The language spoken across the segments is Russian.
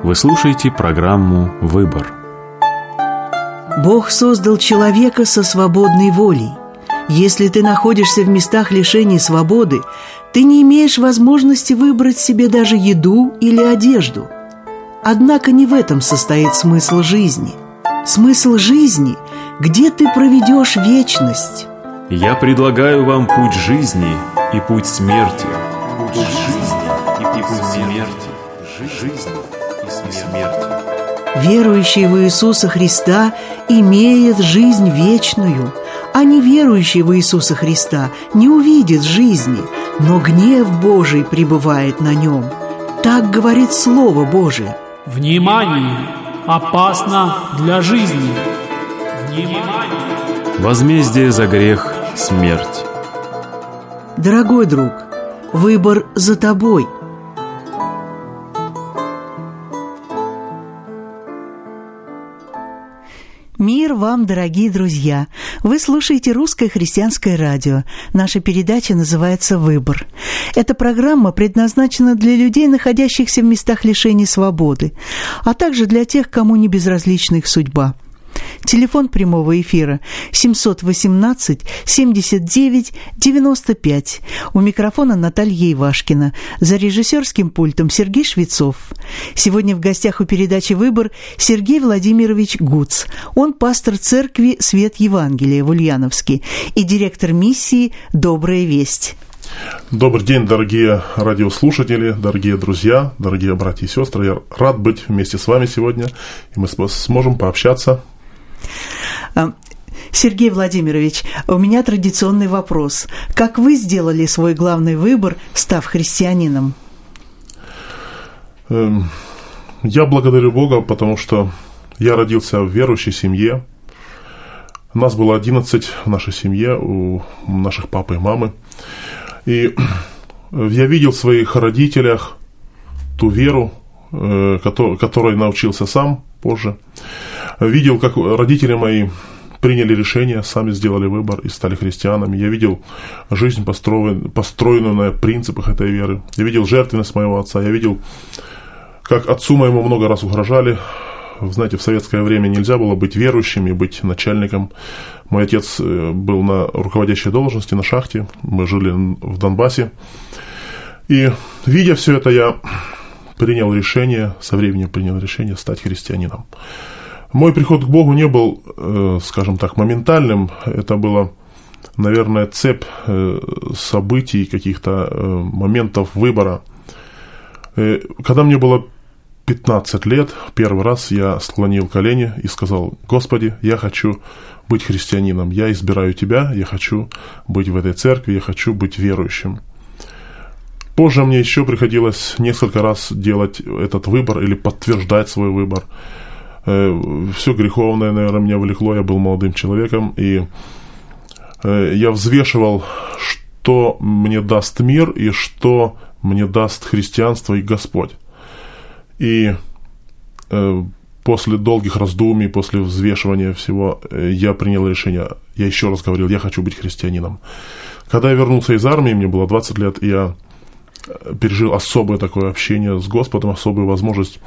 Вы слушаете программу «Выбор». Бог создал человека со свободной волей. Если ты находишься в местах лишения свободы, ты не имеешь возможности выбрать себе даже еду или одежду. Однако не в этом состоит смысл жизни. Смысл жизни – где ты проведешь вечность. Я предлагаю вам путь жизни и путь смерти. Путь жизни и путь смерти. Жизнь и смерть. Верующий в Иисуса Христа имеет жизнь вечную, а неверующий в Иисуса Христа не увидит жизни, но гнев Божий пребывает на нем. Так говорит Слово Божие. Внимание! Опасно для жизни! Возмездие за грех – смерть. Дорогой друг, выбор за тобой. Мир вам, дорогие друзья! Вы слушаете Русское христианское радио. Наша передача называется «Выбор». Эта программа предназначена для людей, находящихся в местах лишения свободы, а также для тех, кому не безразлична их судьба. Телефон прямого эфира 718-79-95. У микрофона Наталья Ивашкина. За режиссерским пультом Сергей Швецов. Сегодня в гостях у передачи «Выбор» Сергей Владимирович Гуц. Он пастор церкви «Свет Евангелия» в Ульяновске и директор миссии «Добрая весть». Добрый день, дорогие радиослушатели, дорогие друзья, дорогие братья и сестры. Я рад быть вместе с вами сегодня, и мы сможем пообщаться. Сергей Владимирович, у меня традиционный вопрос. Как вы сделали свой главный выбор, став христианином? Я благодарю Бога, потому что я родился в верующей семье. Нас было 11 в нашей семье, у наших папы и мамы. И я видел в своих родителях ту веру, которой научился сам позже. Видел, как родители мои приняли решение, сами сделали выбор и стали христианами. Я видел жизнь, построенную на принципах этой веры. Я видел жертвенность моего отца. Я видел, как отцу моему много раз угрожали. Вы знаете, в советское время нельзя было быть верующим и быть начальником. Мой отец был на руководящей должности, на шахте. Мы жили в Донбассе. И, видя все это, я принял решение, со временем принял решение стать христианином. Мой приход к Богу не был, скажем так, моментальным. Это была, наверное, цепь событий, каких-то моментов выбора. Когда мне было 15 лет, первый раз я склонил колени и сказал: «Господи, я хочу быть христианином, я избираю Тебя, я хочу быть в этой церкви, я хочу быть верующим». Позже мне еще приходилось несколько раз делать этот выбор или подтверждать свой выбор. Все греховное, наверное, меня влекло, я был молодым человеком, и я взвешивал, что мне даст мир и что мне даст христианство и Господь. И после долгих раздумий, после взвешивания всего, я принял решение, я еще раз говорил, я хочу быть христианином. Когда я вернулся из армии, мне было 20 лет, и я пережил особое такое общение с Господом, особую возможность.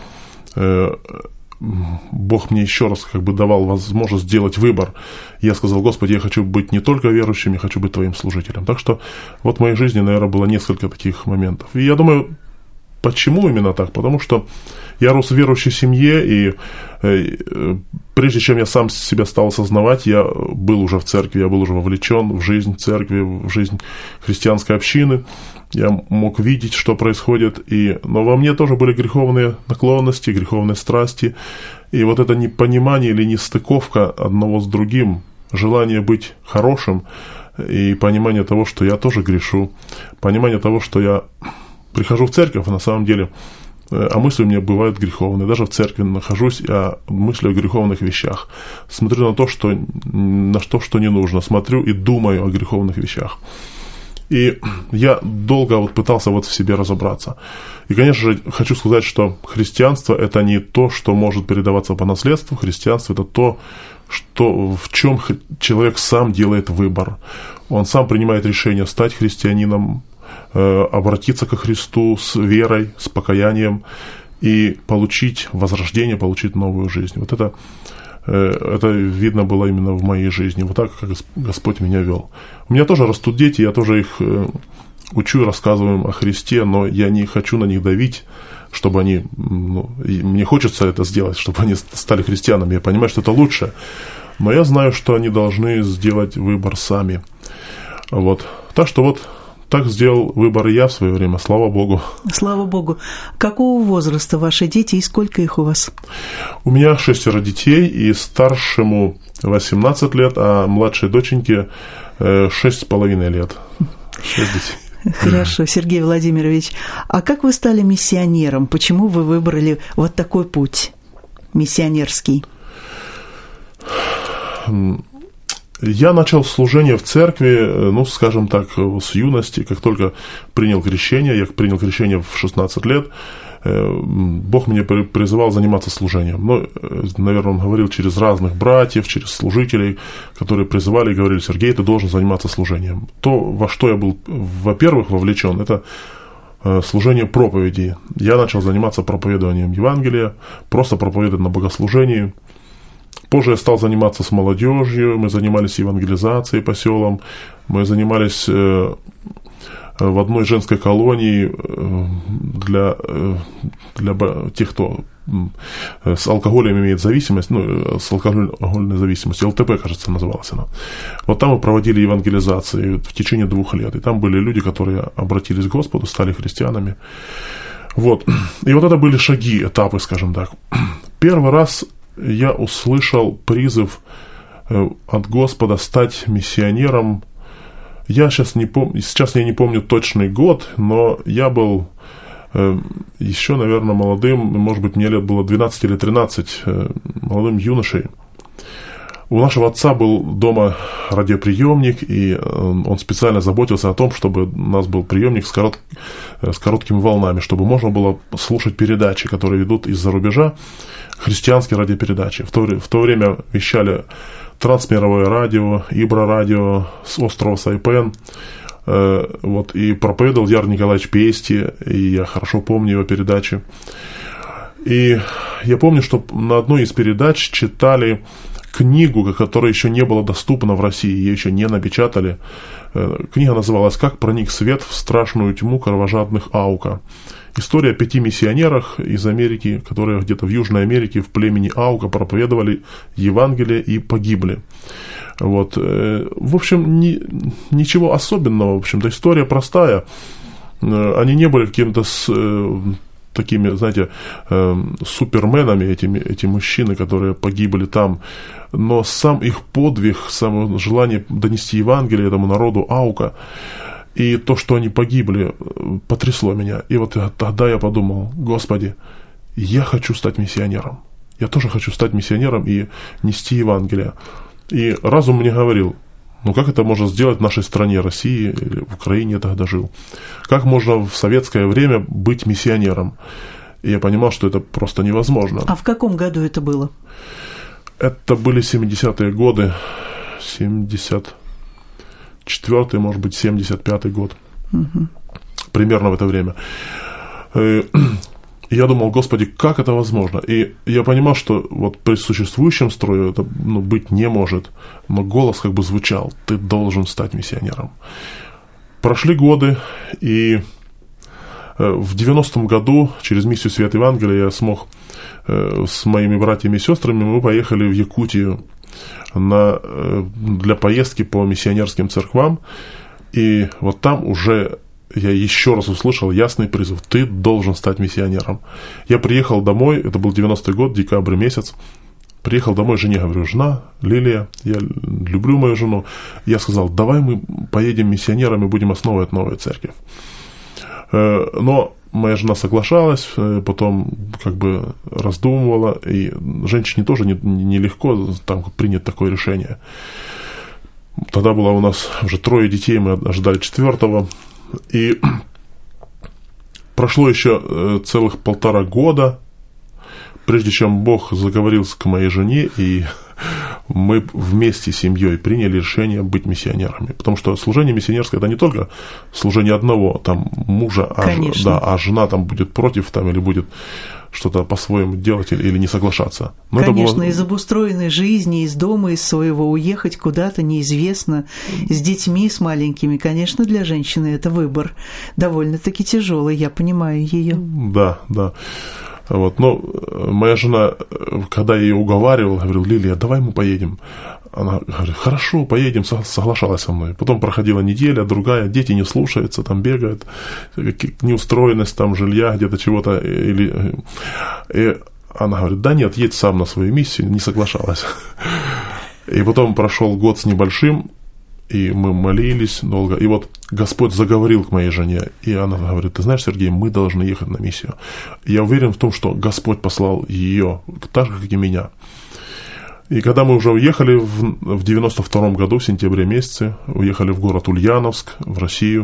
Бог мне еще раз давал возможность сделать выбор. Я сказал: «Господи, я хочу быть не только верующим, я хочу быть Твоим служителем». Так что вот в моей жизни, наверное, было несколько таких моментов. И я думаю, почему именно так? Потому что я рос в верующей семье, и прежде чем я сам себя стал осознавать, я был уже в церкви, я был уже вовлечен в жизнь церкви, в жизнь христианской общины. Я мог видеть, что происходит, но во мне тоже были греховные наклонности, греховные страсти. И вот это непонимание или нестыковка одного с другим, желание быть хорошим и понимание того, что я тоже грешу, понимание того, что я прихожу в церковь, а на самом деле, а мысли у меня бывают греховные. Даже в церкви нахожусь, а мыслю о греховных вещах. Смотрю на то, что не нужно. Смотрю и думаю о греховных вещах. И я долго пытался в себе разобраться. И, конечно же, хочу сказать, что христианство – это не то, что может передаваться по наследству. Христианство – это то, в чем человек сам делает выбор. Он сам принимает решение стать христианином, обратиться ко Христу с верой, с покаянием и получить возрождение, получить новую жизнь. Вот это видно было именно в моей жизни. Вот так, как Господь меня вел. У меня тоже растут дети, я тоже их учу и рассказываю им о Христе, но я не хочу на них давить, чтобы они... мне хочется это сделать, чтобы они стали христианами. Я понимаю, что это лучше. Но я знаю, что они должны сделать выбор сами. Вот. Так что вот так сделал выбор и я в свое время, слава Богу. Слава Богу. Какого возраста ваши дети и сколько их у вас? У меня 6 детей, и старшему 18 лет, а младшей доченьке 6,5 лет. 6 детей. Хорошо, Сергей Владимирович. А как вы стали миссионером? Почему вы выбрали вот такой путь миссионерский? Я начал служение в церкви, скажем так, с юности, как только принял крещение. Я принял крещение в 16 лет. Бог меня призывал заниматься служением. Наверное, Он говорил через разных братьев, через служителей, которые призывали и говорили: Сергей, ты должен заниматься служением. То, во что я был, во-первых, вовлечен, это служение проповеди. Я начал заниматься проповедованием Евангелия, просто проповедовать на богослужении. Позже я стал заниматься с молодежью, мы занимались евангелизацией по селам, мы занимались в одной женской колонии для тех, кто с алкоголем имеет зависимость, с алкогольной зависимостью, ЛТП, кажется, называлась она. Вот там мы проводили евангелизацию в течение 2 лет, и там были люди, которые обратились к Господу, стали христианами. Вот. И вот это были шаги, этапы, скажем так. Первый раз я услышал призыв от Господа стать миссионером. Сейчас я не помню точный год, но я был еще, наверное, молодым, может быть, мне лет было 12 или 13, молодым юношей. У нашего отца был дома радиоприемник, и он специально заботился о том, чтобы у нас был приемник с короткими волнами, чтобы можно было слушать передачи, которые идут из-за рубежа, христианские радиопередачи. В то время вещали Трансмировое радио, Ибро-радио с острова Сайпен. И проповедовал Яр Николаевич Пести, и я хорошо помню его передачи. И я помню, что на одной из передач читали книгу, которая еще не была доступна в России, ее еще не напечатали. Книга называлась «Как проник свет в страшную тьму кровожадных Аука». История о 5 миссионерах из Америки, которые где-то в Южной Америке в племени Аука проповедовали Евангелие и погибли. Вот. В общем, ничего особенного, в общем-то, история простая. Они не были каким-то такими, знаете, суперменами, эти мужчины, которые погибли там. Но сам их подвиг, само желание донести Евангелие этому народу Аука, и то, что они погибли, потрясло меня. И вот тогда я подумал: Господи, я хочу стать миссионером. Я тоже хочу стать миссионером и нести Евангелие. И разум мне говорил: как это можно сделать в нашей стране, России, или в Украине я тогда жил? Как можно в советское время быть миссионером? И я понимал, что это просто невозможно. А в каком году это было? Это были 70-е годы, 74-й, может быть, 75-й год. Угу. Примерно в это время. И я думал: Господи, как это возможно? И я понимал, что вот при существующем строе это быть не может. Но голос как бы звучал: ты должен стать миссионером. Прошли годы, и в 90-м году через миссию Свет Евангелия я смог с моими братьями и сестрами, мы поехали в Якутию для поездки по миссионерским церквам. И вот там уже я еще раз услышал ясный призыв: ты должен стать миссионером. Я приехал домой, это был 90-й год, декабрь месяц. Приехал домой, жене говорю: жена, Лилия, я люблю мою жену. Я сказал: давай мы поедем миссионерами, будем основывать новую церковь. Но моя жена соглашалась, потом как бы раздумывала, и женщине тоже нелегко там принять такое решение. Тогда было у нас уже 3 детей, мы ожидали 4-го. И прошло еще целых 1,5 года, прежде чем Бог заговорил к моей жене, и мы вместе с семьей приняли решение быть миссионерами. Потому что служение миссионерское – это не только служение одного там, мужа, а жена там будет против там, или будет что-то по-своему делать или не соглашаться. Но конечно, это было... из обустроенной жизни, из дома, из своего уехать куда-то неизвестно, с детьми, с маленькими, конечно, для женщины это выбор довольно-таки тяжелый, я понимаю ее. Да. Вот, но моя жена, когда я ее уговаривал, говорил: Лилия, давай мы поедем. Она говорит: хорошо, поедем, соглашалась со мной. Потом проходила неделя, другая, дети не слушаются, там бегают, неустроенность там жилья, где-то чего-то. И она говорит: да нет, едь сам на свою миссию, не соглашалась. И потом прошел год с небольшим, и мы молились долго, и вот Господь заговорил к моей жене, и она говорит: ты знаешь, Сергей, мы должны ехать на миссию. И я уверен в том, что Господь послал ее, так же, как и меня. И когда мы уже уехали в 92 году, в сентябре месяце, уехали в город Ульяновск, в Россию,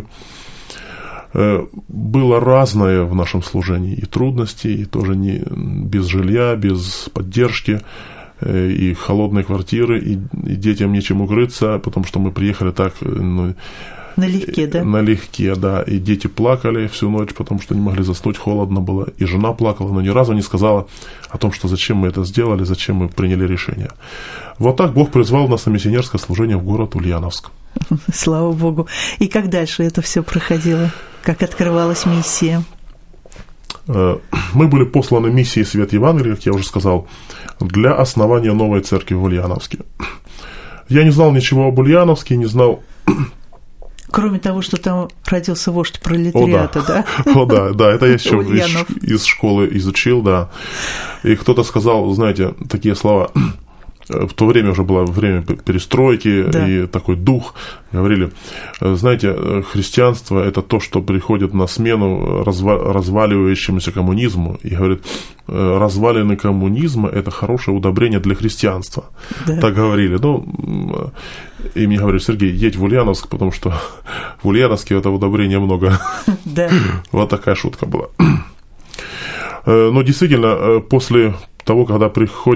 было разное в нашем служении, и трудности, и тоже не без жилья, без поддержки, и холодные квартиры, и детям нечем укрыться, потому что мы приехали так... Налегке, да? Налегке, да. И дети плакали всю ночь, потому что не могли заснуть, холодно было. И жена плакала, но ни разу не сказала о том, что зачем мы это сделали, зачем мы приняли решение. Вот так Бог призвал нас на миссионерское служение в город Ульяновск. Слава Богу. И как дальше это все проходило? Как открывалась миссия? Мы были посланы миссией «Свет Евангелия», как я уже сказал, для основания новой церкви в Ульяновске. Я не знал ничего об Ульяновске, не знал... Кроме того, что там родился вождь пролетариата, да? Да, это я еще из школы изучил, да. И кто-то сказал, знаете, такие слова... В то время уже было время перестройки, да. И такой дух. Говорили, знаете, христианство – это то, что приходит на смену разваливающемуся коммунизму. И говорит, развалины коммунизма – это хорошее удобрение для христианства. Да. Так говорили. Ну, и мне говорили: Сергей, едь в Ульяновск, потому что в Ульяновске этого удобрения много. Да. Вот такая шутка была. Но действительно, после того, когда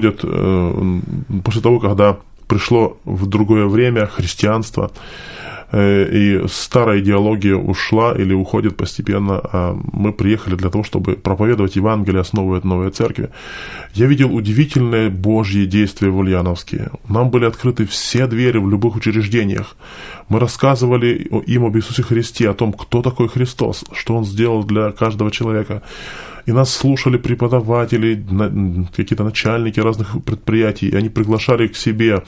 пришло в другое время христианство, и старая идеология ушла или уходит постепенно, а мы приехали для того, чтобы проповедовать Евангелие, основывать новые церкви. Я видел удивительные Божьи действия в Ульяновске. Нам были открыты все двери в любых учреждениях. Мы рассказывали им об Иисусе Христе, о том, кто такой Христос, что Он сделал для каждого человека. И нас слушали преподаватели, какие-то начальники разных предприятий, и они приглашали к себе,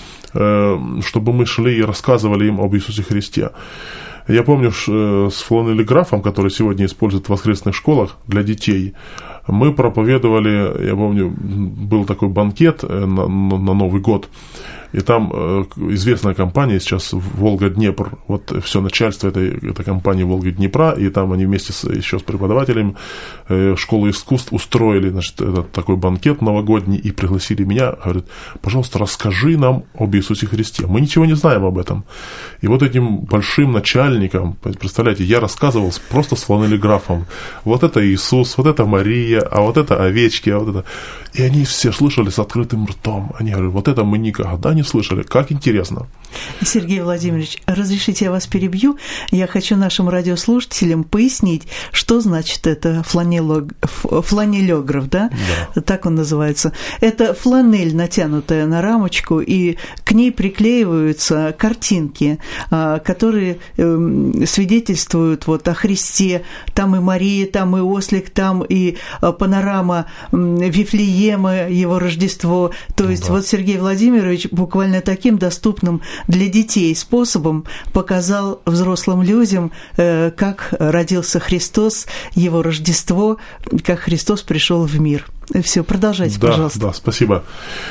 чтобы мы шли и рассказывали им об Иисусе Христе. Я помню, с фланелеграфом, который сегодня используют в воскресных школах для детей, мы проповедовали, я помню, был такой банкет на Новый год, и там известная компания сейчас «Волга-Днепр», вот все начальство этой компании «Волга-Днепра», и там они вместе еще с преподавателем школы искусств устроили, значит, этот такой банкет новогодний и пригласили меня, говорят: пожалуйста, расскажи нам об Иисусе Христе. Мы ничего не знаем об этом. И вот этим большим начальникам, представляете, я рассказывал просто с фланелеграфом. Вот это Иисус, вот это Мария, а вот это овечки, а вот это... И они все слышали с открытым ртом. Они говорят: вот это мы никогда не слышали. Как интересно. Сергей Владимирович, разрешите, я вас перебью? Я хочу нашим радиослушателям пояснить, что значит это фланелеграф, да? Да? Так он называется. Это фланель, натянутая на рамочку, и к ней приклеиваются картинки, которые свидетельствуют вот о Христе. Там и Мария, там и ослик, там и панорама Вифлеема, его Рождество. То есть вот Сергей Владимирович буквально таким доступным для детей способом показал взрослым людям, как родился Христос, его Рождество, как Христос пришел в мир. Все, продолжайте, пожалуйста. Да, спасибо.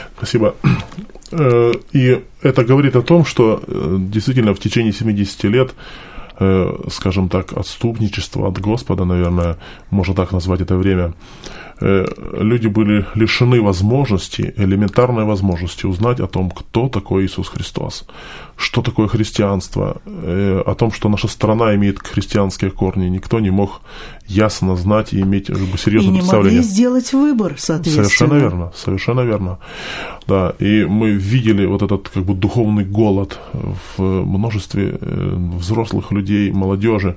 И это говорит о том, что действительно в течение 70 лет, скажем так, отступничества от Господа, наверное, можно так назвать это время, люди были лишены возможности, элементарной возможности узнать о том, кто такой Иисус Христос, что такое христианство, о том, что наша страна имеет христианские корни. Никто не мог ясно знать и иметь серьезное представление. И не могли сделать выбор, соответственно. Совершенно верно. Да, и мы видели вот этот как бы духовный голод в множестве взрослых людей, молодежи.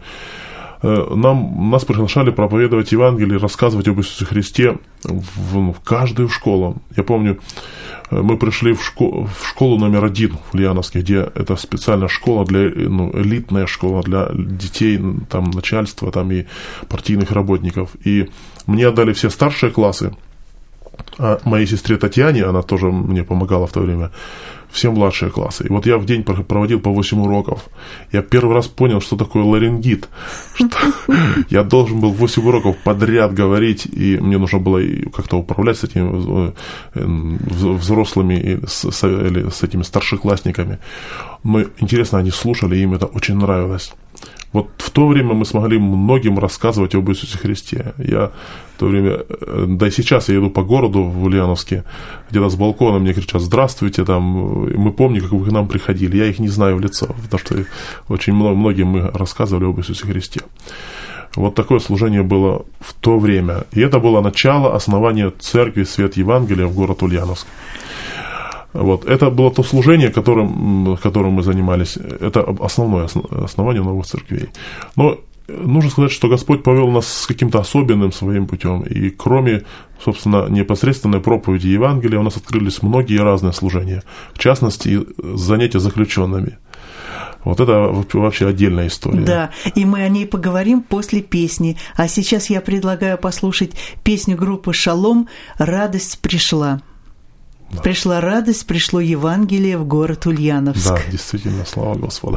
Нас приглашали проповедовать Евангелие, рассказывать об Иисусе Христе в каждую школу. Я помню, мы пришли в школу номер 1 в Ульяновске, где это специальная школа, элитная школа для детей, там, начальства там, и партийных работников. И мне отдали все старшие классы, а моей сестре Татьяне, она тоже мне помогала в то время, все младшие классы. И вот я в день проводил по 8 уроков. Я первый раз понял, что такое ларингит. Что я должен был 8 уроков подряд говорить, и мне нужно было как-то управлять с этими взрослыми или с этими старшеклассниками. Но интересно, они слушали, и им это очень нравилось. Вот в то время мы смогли многим рассказывать об Иисусе Христе. Я в то время, да и сейчас я иду по городу в Ульяновске, где-то с балкона мне кричат «Здравствуйте», там, мы помним, как вы к нам приходили. Я их не знаю в лицо, потому что очень многим мы рассказывали об Иисусе Христе. Вот такое служение было в то время. И это было начало основания церкви «Свет Евангелия» в город Ульяновск. Вот. Это было то служение, которым мы занимались. Это основное основание новых церквей. Но нужно сказать, что Господь повел нас с каким-то особенным своим путем. И кроме, собственно, непосредственной проповеди Евангелия, у нас открылись многие разные служения. В частности, занятия заключенными. Вот это вообще отдельная история. Да, и мы о ней поговорим после песни. А сейчас я предлагаю послушать песню группы «Шалом» «Радость пришла». Да. Пришла радость, пришло Евангелие в город Ульяновск. Да, действительно, слава Господу.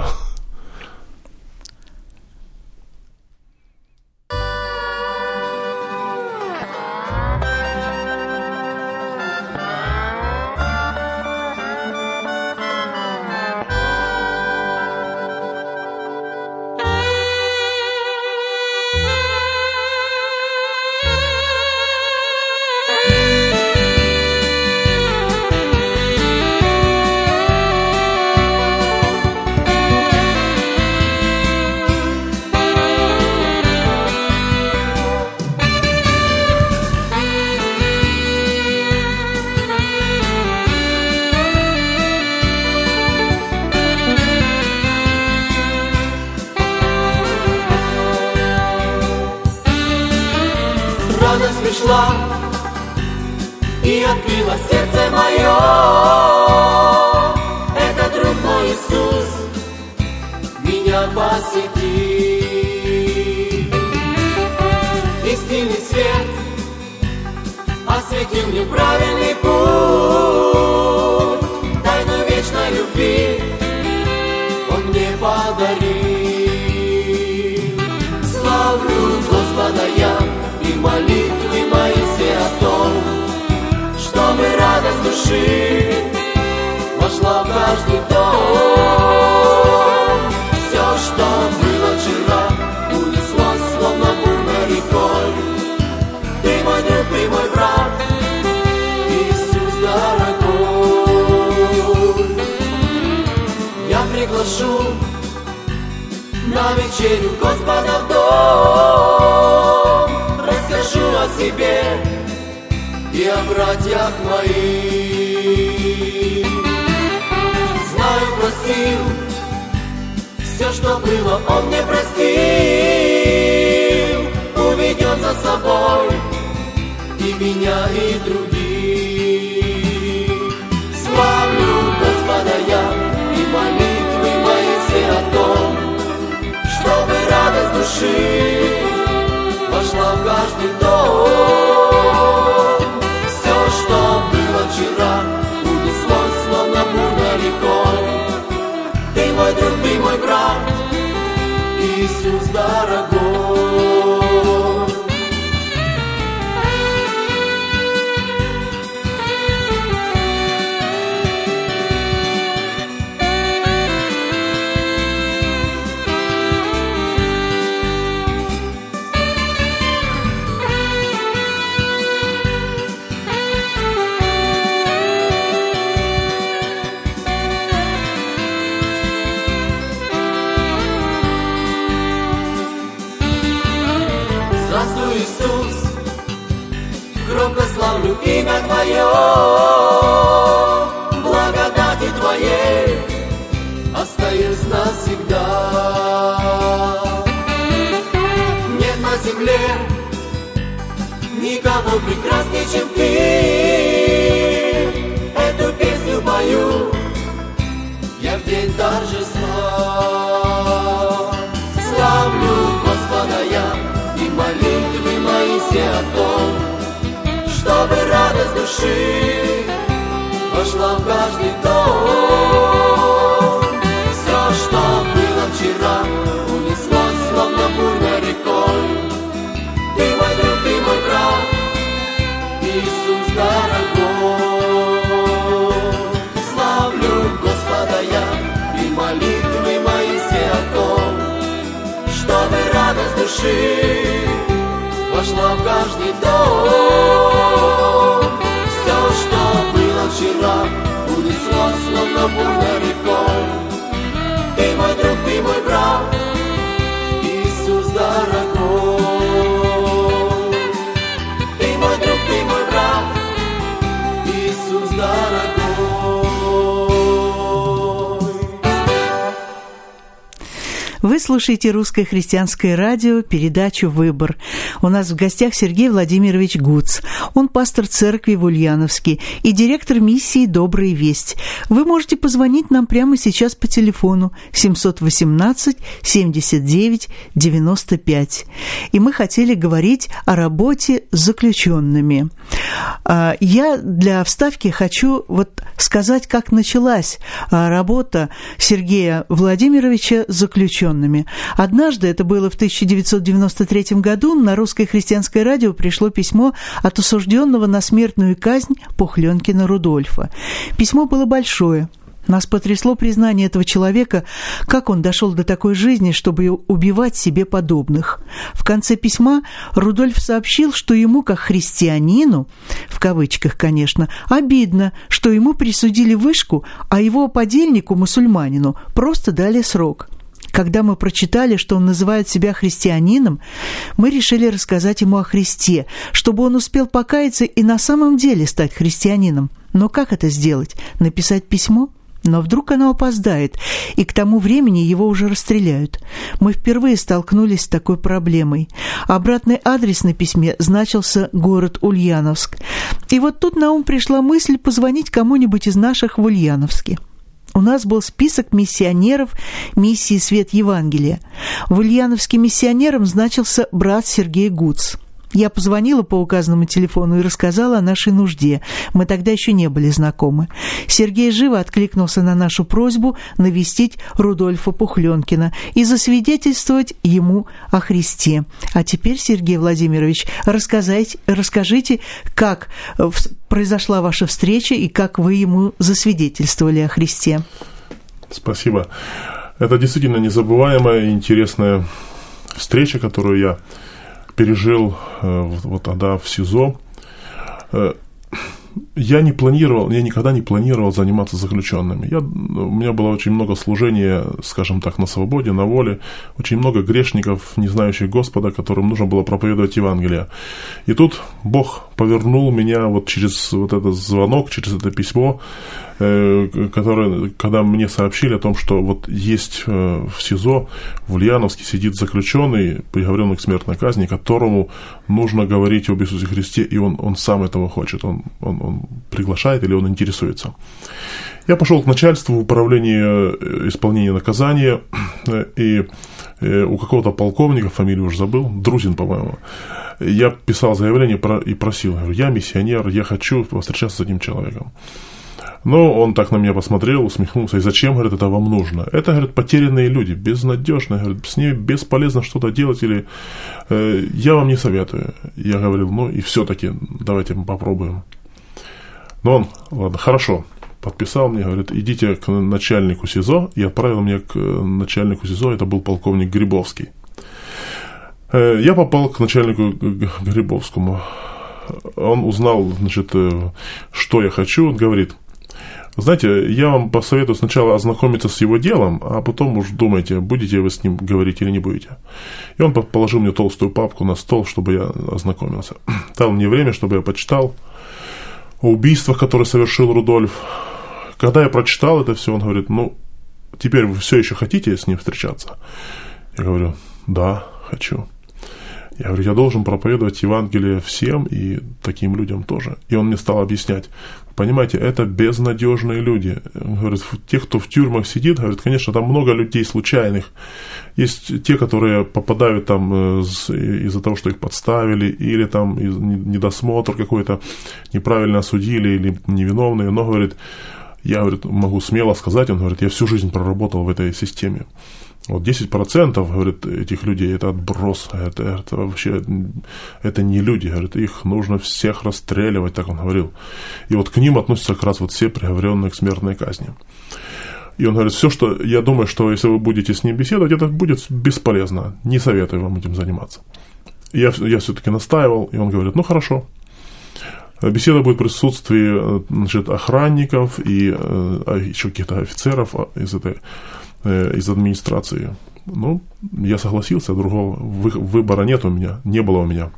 Пришла и открыла сердце мое. Это друг мой Иисус меня посетил. Истинный свет осветил мне правильный путь. Тайну вечной любви Он мне подарил. Славлю Господа я и молитвы мои все о том, чтобы радость души вошла в каждый дом. Все, что было вчера, унеслось словно бурной рекой. Ты мой друг, ты мой брат, Иисус дорогой. Я приглашу на вечерю Господа в дом. Расскажу о себе и о братьях моих. Знаю, простил, все, что было, Он мне простил. Уведет за собой и меня, и других. Славлю Господа я и молитвы мои все о том, чтобы радость души вошла в каждый дом. Все, что было вчера, унеслось словно бурной рекой. Ты мой друг, ты мой брат, Иисус дорогой. Здравствуй, Иисус, громко славлю имя Твое, благодати Твоей остаюсь навсегда. Нет на земле никого прекраснее, чем Ты. Эту песню пою я в день торжества. Славлю Господа я, и молитвы мои все о том, чтобы радость души вошла в каждый дом. Все, что было вчера, унеслось словно бурной рекой. Ты мой друг, ты мой брат, Иисус дорогой. Славлю Господа я, и молитвы мои все о том, чтобы радость души вошла в каждый дом. Все, что было вчера, унеслось словно бурной рекой. Ты мой друг, ты мой брат, Иисус дорогой. Ты мой друг, ты мой брат, Иисус дорогой. Вы слушаете «Русское христианское радио», передачу «Выбор». У нас в гостях Сергей Владимирович Гуц. Он пастор церкви в Ульяновске и директор миссии «Добрая весть». Вы можете позвонить нам прямо сейчас по телефону 718-79-95. И мы хотели говорить о работе с заключенными. Я для вставки хочу сказать, как началась работа Сергея Владимировича с заключенными. Однажды, это было в 1993 году, на Русское христианское радио пришло письмо от осужденного на смертную казнь Пухленкина Рудольфа. Письмо было большое. Нас потрясло признание этого человека, как он дошел до такой жизни, чтобы убивать себе подобных. В конце письма Рудольф сообщил, что ему, как христианину, в кавычках, конечно, обидно, что ему присудили вышку, а его подельнику, мусульманину, просто дали срок. Когда мы прочитали, что он называет себя христианином, мы решили рассказать ему о Христе, чтобы он успел покаяться и на самом деле стать христианином. Но как это сделать? Написать письмо? Но вдруг оно опоздает, и к тому времени его уже расстреляют. Мы впервые столкнулись с такой проблемой. Обратный адрес на письме значился город Ульяновск. И вот тут на ум пришла мысль позвонить кому-нибудь из наших в Ульяновске. У нас был список миссионеров миссии «Свет Евангелия». В Ульяновске миссионером значился брат Сергей Гуц. Я позвонила по указанному телефону и рассказала о нашей нужде. Мы тогда еще не были знакомы. Сергей живо откликнулся на нашу просьбу навестить Рудольфа Пухленкина и засвидетельствовать ему о Христе. А теперь, Сергей Владимирович, расскажите, как произошла ваша встреча и как вы ему засвидетельствовали о Христе. Спасибо. Это действительно незабываемая и интересная встреча, которую я пережил тогда в СИЗО. Я никогда не планировал заниматься заключенными. У меня было очень много служения, скажем так, на свободе, на воле, очень много грешников, не знающих Господа, которым нужно было проповедовать Евангелие. И тут Бог повернул меня через этот звонок, через это письмо, когда мне сообщили о том, что есть в СИЗО в Ульяновске сидит заключенный, приговоренный к смертной казни, которому нужно говорить об Иисусе Христе, и он сам этого хочет, он приглашает или он интересуется. Я пошел к начальству в управление исполнения наказания, и у какого-то полковника, фамилию уже забыл, Друзин, по-моему, я писал заявление и просил, говорю, я миссионер, я хочу встречаться с этим человеком. Но он так на меня посмотрел, усмехнулся. И зачем, говорит, это вам нужно? Это, говорит, потерянные люди, безнадежные, говорит, с ними бесполезно что-то делать, или я вам не советую. Я говорил, и все-таки давайте мы попробуем. Но он, ладно, хорошо, подписал мне, говорит, идите к начальнику СИЗО, и отправил меня к начальнику СИЗО, это был полковник Грибовский. Я попал к начальнику Грибовскому. Он узнал, что я хочу, он говорит, Знаете, я вам посоветую сначала ознакомиться с его делом, а потом уж думайте, будете вы с ним говорить или не будете. И он положил мне толстую папку на стол, чтобы я ознакомился. Дал мне время, чтобы я почитал о убийствах, которые совершил Рудольф. Когда я прочитал это все, он говорит: ну, теперь вы все еще хотите с ним встречаться? Я говорю: да, хочу. Я говорю: я должен проповедовать Евангелие всем и таким людям тоже. И он мне стал объяснять: понимаете, это безнадежные люди. Говорит, те, кто в тюрьмах сидит, говорит, конечно, там много людей случайных. Есть те, которые попадают там из-за того, что их подставили, или там недосмотр какой-то, неправильно осудили, или невиновные. Но, говорит, я, говорит, могу смело сказать, он говорит, я всю жизнь проработал в этой системе. Вот 10%, говорит, этих людей — это отброс, это вообще, это не люди, говорит, их нужно всех расстреливать, так он говорил. И вот к ним относятся как раз вот все приговоренные к смертной казни. И он говорит, все, что, я думаю, что если вы будете с ним беседовать, это будет бесполезно, не советую вам этим заниматься. Я все-таки настаивал, и он говорит, ну хорошо. Беседа будет в присутствии, значит, охранников и еще каких-то офицеров из администрации. Ну, я согласился, другого выбора не было у меня.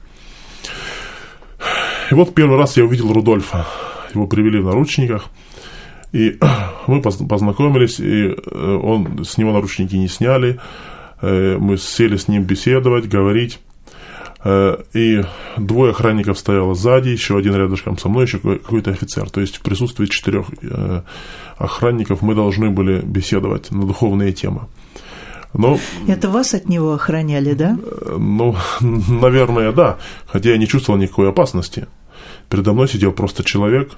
И вот первый раз я увидел Рудольфа. Его привели в наручниках, и мы познакомились, и с него наручники не сняли. Мы сели с ним беседовать, говорить. И 2 охранников стояло сзади, еще один рядышком со мной, еще какой-то офицер. То есть в присутствии 4 охранников мы должны были беседовать на духовные темы. Но, это вас от него охраняли, да? Ну, наверное, да. Хотя я не чувствовал никакой опасности. Передо мной сидел просто человек,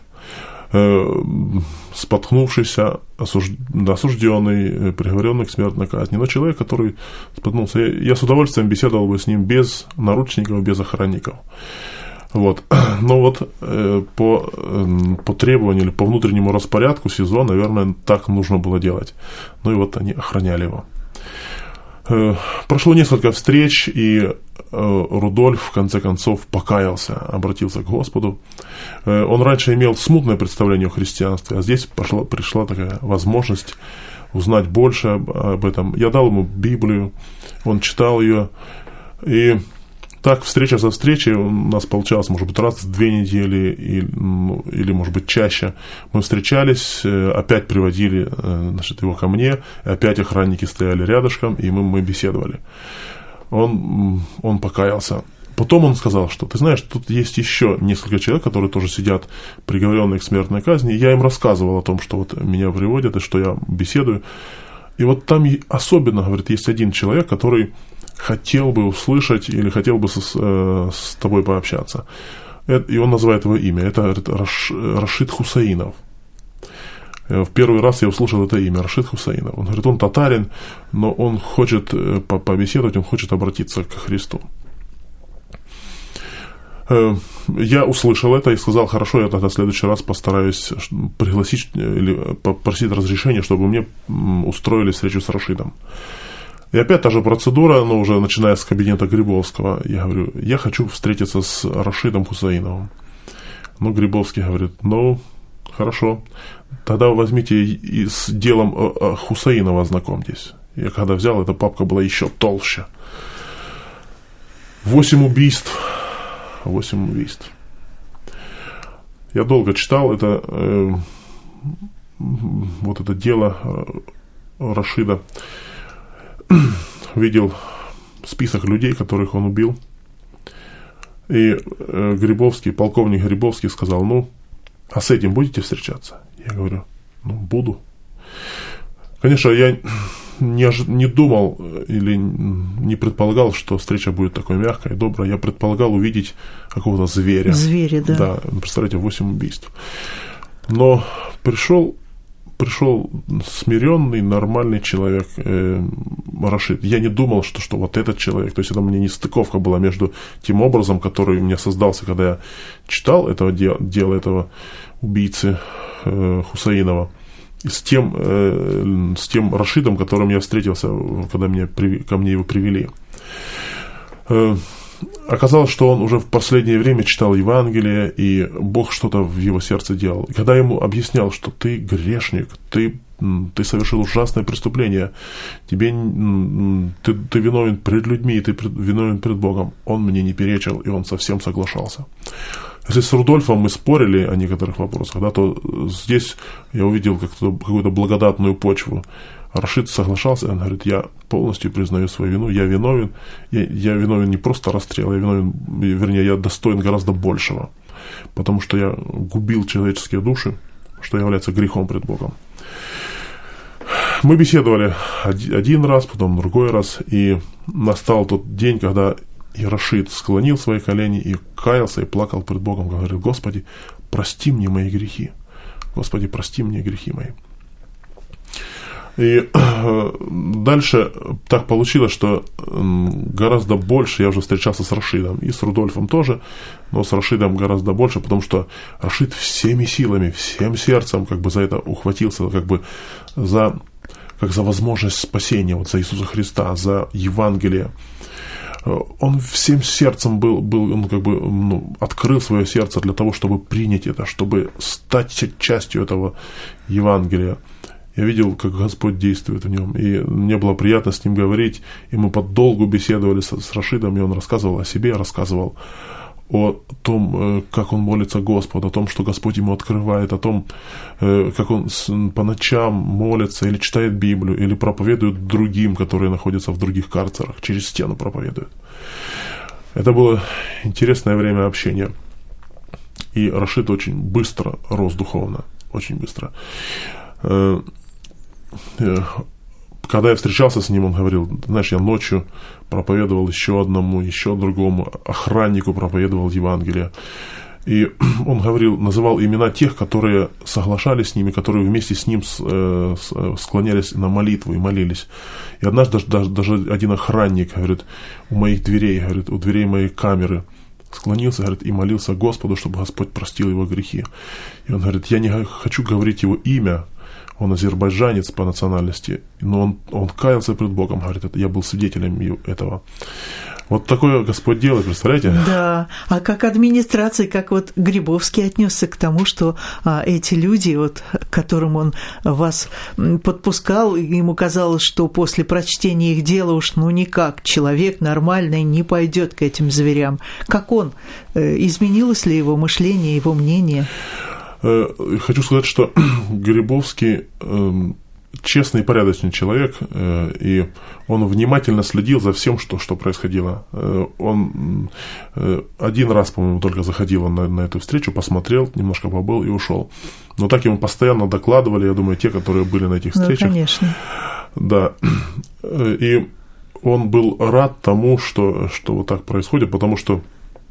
споткнувшийся, осужденный, приговоренный к смертной казни. Но человек, который споткнулся, я с удовольствием беседовал бы с ним без наручников, без охранников. Вот. Но вот по требованию или по внутреннему распорядку СИЗО, наверное, так нужно было делать. Ну и вот они охраняли его. Прошло несколько встреч, и Рудольф в конце концов покаялся, обратился к Господу. Он раньше имел смутное представление о христианстве, а здесь пришла такая возможность узнать больше об этом. Я дал ему Библию, он читал ее, и так встреча за встречей у нас получалось, может быть, раз в 2 недели или может быть, чаще. Мы встречались, опять приводили, значит, его ко мне, опять охранники стояли рядышком, и мы беседовали. Он покаялся. Потом он сказал, что, ты знаешь, тут есть еще несколько человек, которые тоже сидят, приговоренные к смертной казни. Я им рассказывал о том, что вот меня приводят, и что я беседую. И вот там особенно, говорит, есть один человек, который хотел бы услышать или хотел бы с тобой пообщаться. И он называет его имя. Это, говорит, Рашид Хусаинов. В первый раз я услышал это имя, Рашид Хусаинов. Он говорит, он татарин, но он хочет побеседовать, он хочет обратиться к Христу. Я услышал это и сказал, хорошо, я тогда в следующий раз постараюсь пригласить или попросить разрешения, чтобы мне устроили встречу с Рашидом. И опять та же процедура, но уже начиная с кабинета Грибовского. Я говорю, я хочу встретиться с Рашидом Хусаиновым. Ну, Грибовский говорит, ну, хорошо, тогда возьмите и с делом Хусаинова ознакомьтесь. Я когда взял, эта папка была еще толще. 8 убийств. 8 убийств. Я долго читал это, вот это дело Рашида. Видел список людей, которых он убил. И Грибовский, полковник Грибовский сказал, ну, а с этим будете встречаться? Я говорю, ну, буду. Конечно, я не думал или не предполагал, что встреча будет такой мягкой, доброй. Я предполагал увидеть какого-то зверя. Зверя, да. Да, представляете, 8 убийств. Но пришел смиренный, нормальный человек, Рашид. Я не думал, что вот этот человек, то есть это у меня нестыковка была между тем образом, который у меня создался, когда я читал этого дела этого убийцы Хусаинова, с тем Рашидом, которым я встретился, когда ко мне его привели. оказалось, что он уже в последнее время читал Евангелие, и Бог что-то в его сердце делал. И когда ему объяснял, что ты грешник, ты совершил ужасное преступление, ты виновен перед людьми, ты виновен перед Богом, он мне не перечил, и он совсем соглашался. Если с Рудольфом мы спорили о некоторых вопросах, да, то здесь я увидел какую-то благодатную почву. Рашид соглашался, он говорит, я полностью признаю свою вину, я виновен не просто расстрел, я достоин гораздо большего, потому что я губил человеческие души, что является грехом пред Богом. Мы беседовали один раз, потом другой раз, и настал тот день, когда и Рашид склонил свои колени и каялся, и плакал пред Богом, говорил, Господи, прости мне мои грехи, Господи, прости мне грехи мои. И дальше так получилось, что гораздо больше я уже встречался с Рашидом, и с Рудольфом тоже, но с Рашидом гораздо больше, потому что Рашид всеми силами, всем сердцем за это ухватился, за возможность спасения, за Иисуса Христа, за Евангелие. Он всем сердцем открыл свое сердце для того, чтобы принять это, чтобы стать частью этого Евангелия. Я видел, как Господь действует в нем, и мне было приятно с ним говорить, и мы подолгу беседовали с Рашидом, и он рассказывал о себе, рассказывал о том, как он молится Господу, о том, что Господь ему открывает, о том, как он по ночам молится, или читает Библию, или проповедует другим, которые находятся в других карцерах, через стену проповедует. Это было интересное время общения, и Рашид очень быстро рос духовно, очень быстро. Когда я встречался с ним, он говорил, знаешь, я ночью проповедовал еще одному, еще другому охраннику проповедовал Евангелие. И он называл имена тех, которые соглашались с ним, и которые вместе с ним склонялись на молитву и молились. И однажды даже один охранник, говорит, у моих дверей, говорит, у дверей моей камеры склонился, говорит, и молился Господу, чтобы Господь простил его грехи. И он говорит, я не хочу говорить его имя, он азербайджанец по национальности, но он каялся пред Богом, говорит, я был свидетелем этого. Вот такое Господь делает, представляете? Да, а как администрация, как Грибовский отнесся к тому, что эти люди, к которым он вас подпускал, ему казалось, что после прочтения их дела уж никак человек нормальный не пойдет к этим зверям. Как он? Изменилось ли его мышление, его мнение? Хочу сказать, что Грибовский честный и порядочный человек, и он внимательно следил за всем, что происходило. Он один раз, по-моему, только заходил на эту встречу, посмотрел, немножко побыл и ушел. Но так ему постоянно докладывали, я думаю, те, которые были на этих встречах. Конечно. Да. И он был рад тому, что вот так происходит, потому что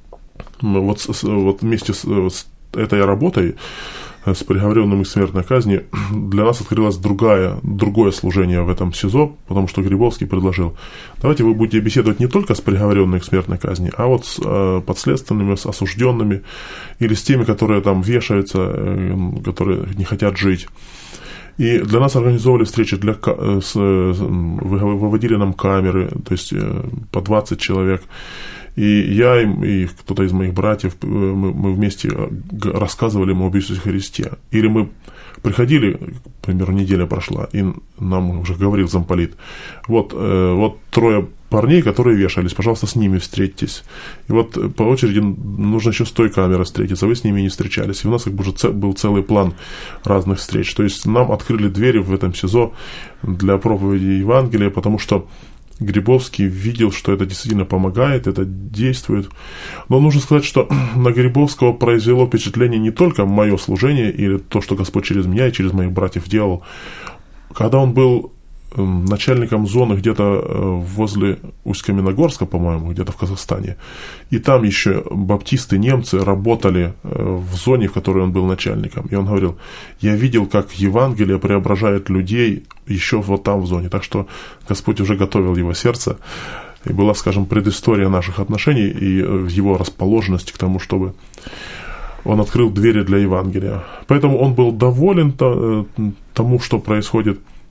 вместе с этой работой, с приговоренными к смертной казни, для нас открылось другое служение в этом СИЗО, потому что Грибовский предложил, давайте вы будете беседовать не только с приговоренными к смертной казни, а с подследственными, с осужденными, или с теми, которые там вешаются, которые не хотят жить. И для нас организовывали встречи, выводили нам камеры, то есть по 20 человек. И я и кто-то из моих братьев, мы вместе рассказывали ему об Иисусе Христе. Или мы приходили, к примеру, неделя прошла, и нам уже говорил замполит, вот 3 парней, которые вешались, пожалуйста, с ними встретитесь. И по очереди нужно еще с той камерой встретиться, вы с ними не встречались. И у нас уже был целый план разных встреч. То есть нам открыли двери в этом СИЗО для проповеди Евангелия, потому что Грибовский видел, что это действительно помогает, это действует. Но нужно сказать, что на Грибовского произвело впечатление не только мое служение или то, что Господь через меня и через моих братьев делал. Когда он был начальником зоны где-то возле Усть-Каменогорска, по-моему, где-то в Казахстане, и там еще баптисты, немцы работали в зоне, в которой он был начальником. И он говорил, я видел, как Евангелие преображает людей еще там в зоне. Так что Господь уже готовил его сердце. И была, скажем, предыстория наших отношений и его расположенности к тому, чтобы он открыл двери для Евангелия. Поэтому он был доволен тому, что происходит.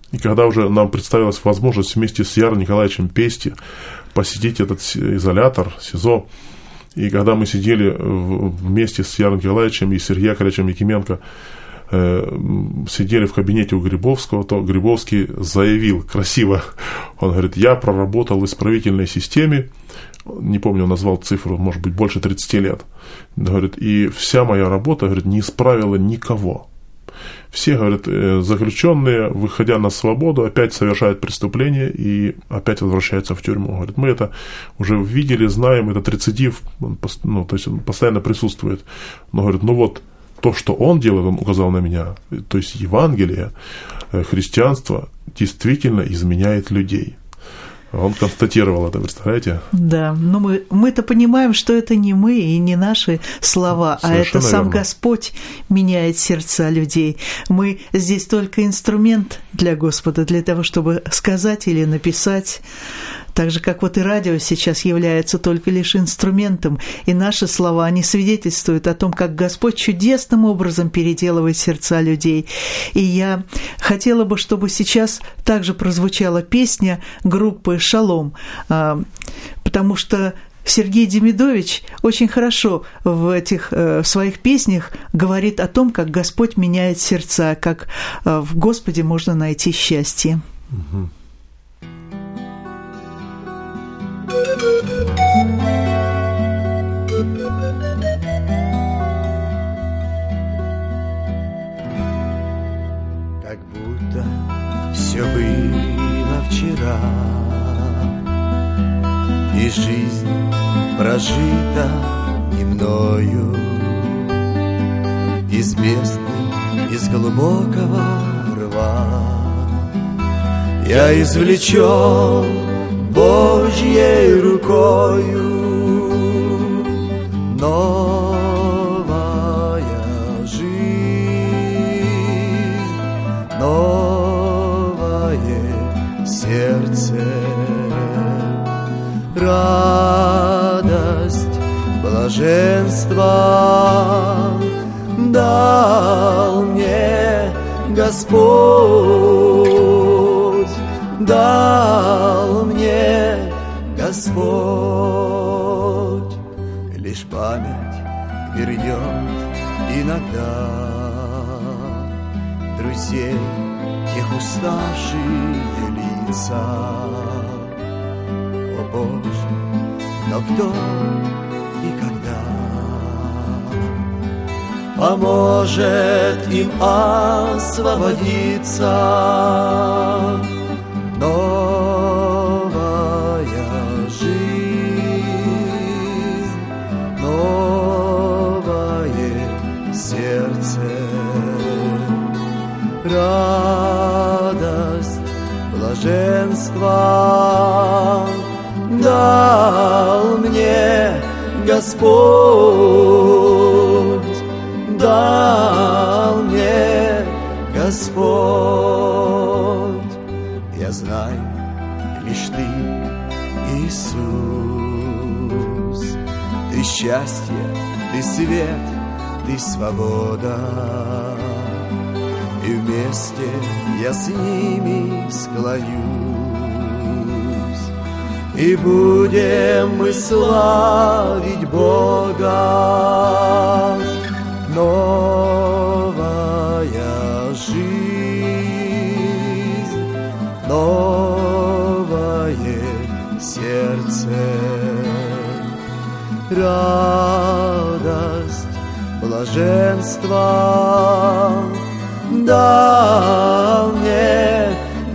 И когда уже нам представилась возможность вместе с Яром Николаевичем Пести посетить этот изолятор, СИЗО, и когда мы сидели вместе с Яром Николаевичем и Сергеем Яковлевичем Якименко, сидели в кабинете у Грибовского, то Грибовский заявил красиво, он говорит: я проработал в исправительной системе, не помню, он назвал цифру, может быть, больше 30 лет, говорит, и вся моя работа, говорит, не исправила никого. Все, говорит, заключенные, выходя на свободу, опять совершают преступления и опять возвращаются в тюрьму. Говорит, мы это уже видели, знаем, этот рецидив, то есть он постоянно присутствует. Но, говорит, вот то, что он делает, он указал на меня, то есть Евангелие, христианство действительно изменяет людей. Он констатировал это, представляете? Да, но мы-то понимаем, что это не мы и не наши слова, совершенно, а это сам верно. Господь меняет сердца людей. Мы здесь только инструмент для Господа, для того, чтобы сказать или написать. Так же, как вот и радио сейчас является только лишь инструментом, и наши слова, они свидетельствуют о том, как Господь чудесным образом переделывает сердца людей. И я хотела бы, чтобы сейчас также прозвучала песня группы «Шалом», потому что Сергей Демидович очень хорошо в своих песнях говорит о том, как Господь меняет сердца, как в Господе можно найти счастье. Угу. Как будто все было вчера, и жизнь прожита не мною, из бездны, из глубокого рва я извлечен Божьей рукою. Новая жизнь, новое сердце, радость, блаженство дал мне Господь, дал мне Господь. Лишь память вернет иногда друзей, тех уставшие лица. О Боже, но кто и когда поможет им освободиться? Новая жизнь, новое сердце, радость, блаженство дал мне Господь, дал мне Господь. Я знаю, лишь Ты, Иисус, Ты счастье, Ты свет, Ты свобода, и вместе я с ними склонюсь, и будем мы славить Бога. Новая жизнь, новое сердце, радость, блаженство дал мне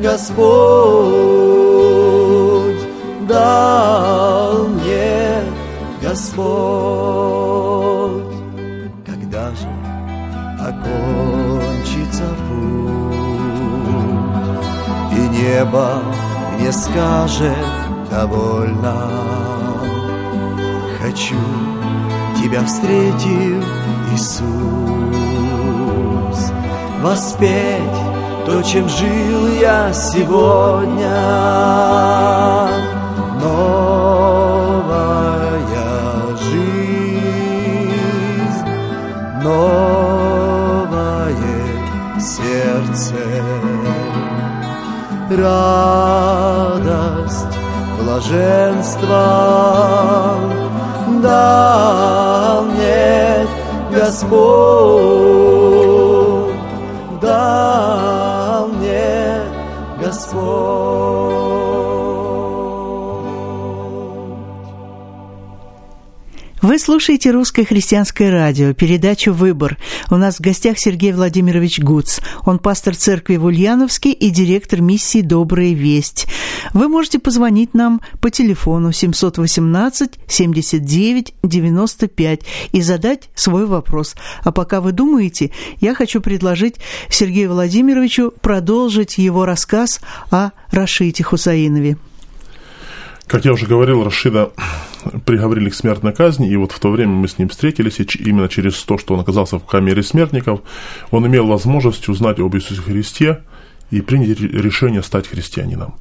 Господь, дал мне Господь. Когда же окончится путь, и небо мне скажет довольно, хочу Тебя встретить, Иисус, воспеть то, чем жил я сегодня. Новая жизнь, новое сердце, блаженства дал мне Господь, дал мне Господь. Вы слушаете «Русское христианское радио», передачу «Выбор». У нас в гостях Сергей Владимирович Гуц. Он пастор церкви в Ульяновске и директор миссии «Добрая весть». Вы можете позвонить нам по телефону 718-79-95 и задать свой вопрос. А пока вы думаете, я хочу предложить Сергею Владимировичу продолжить его рассказ о Рашиде Хусаинове. Как я уже говорил, Рашида приговорили к смертной казни, и вот в то время мы с ним встретились, и именно через то, что он оказался в камере смертников, он имел возможность узнать об Иисусе Христе и принять решение стать христианином.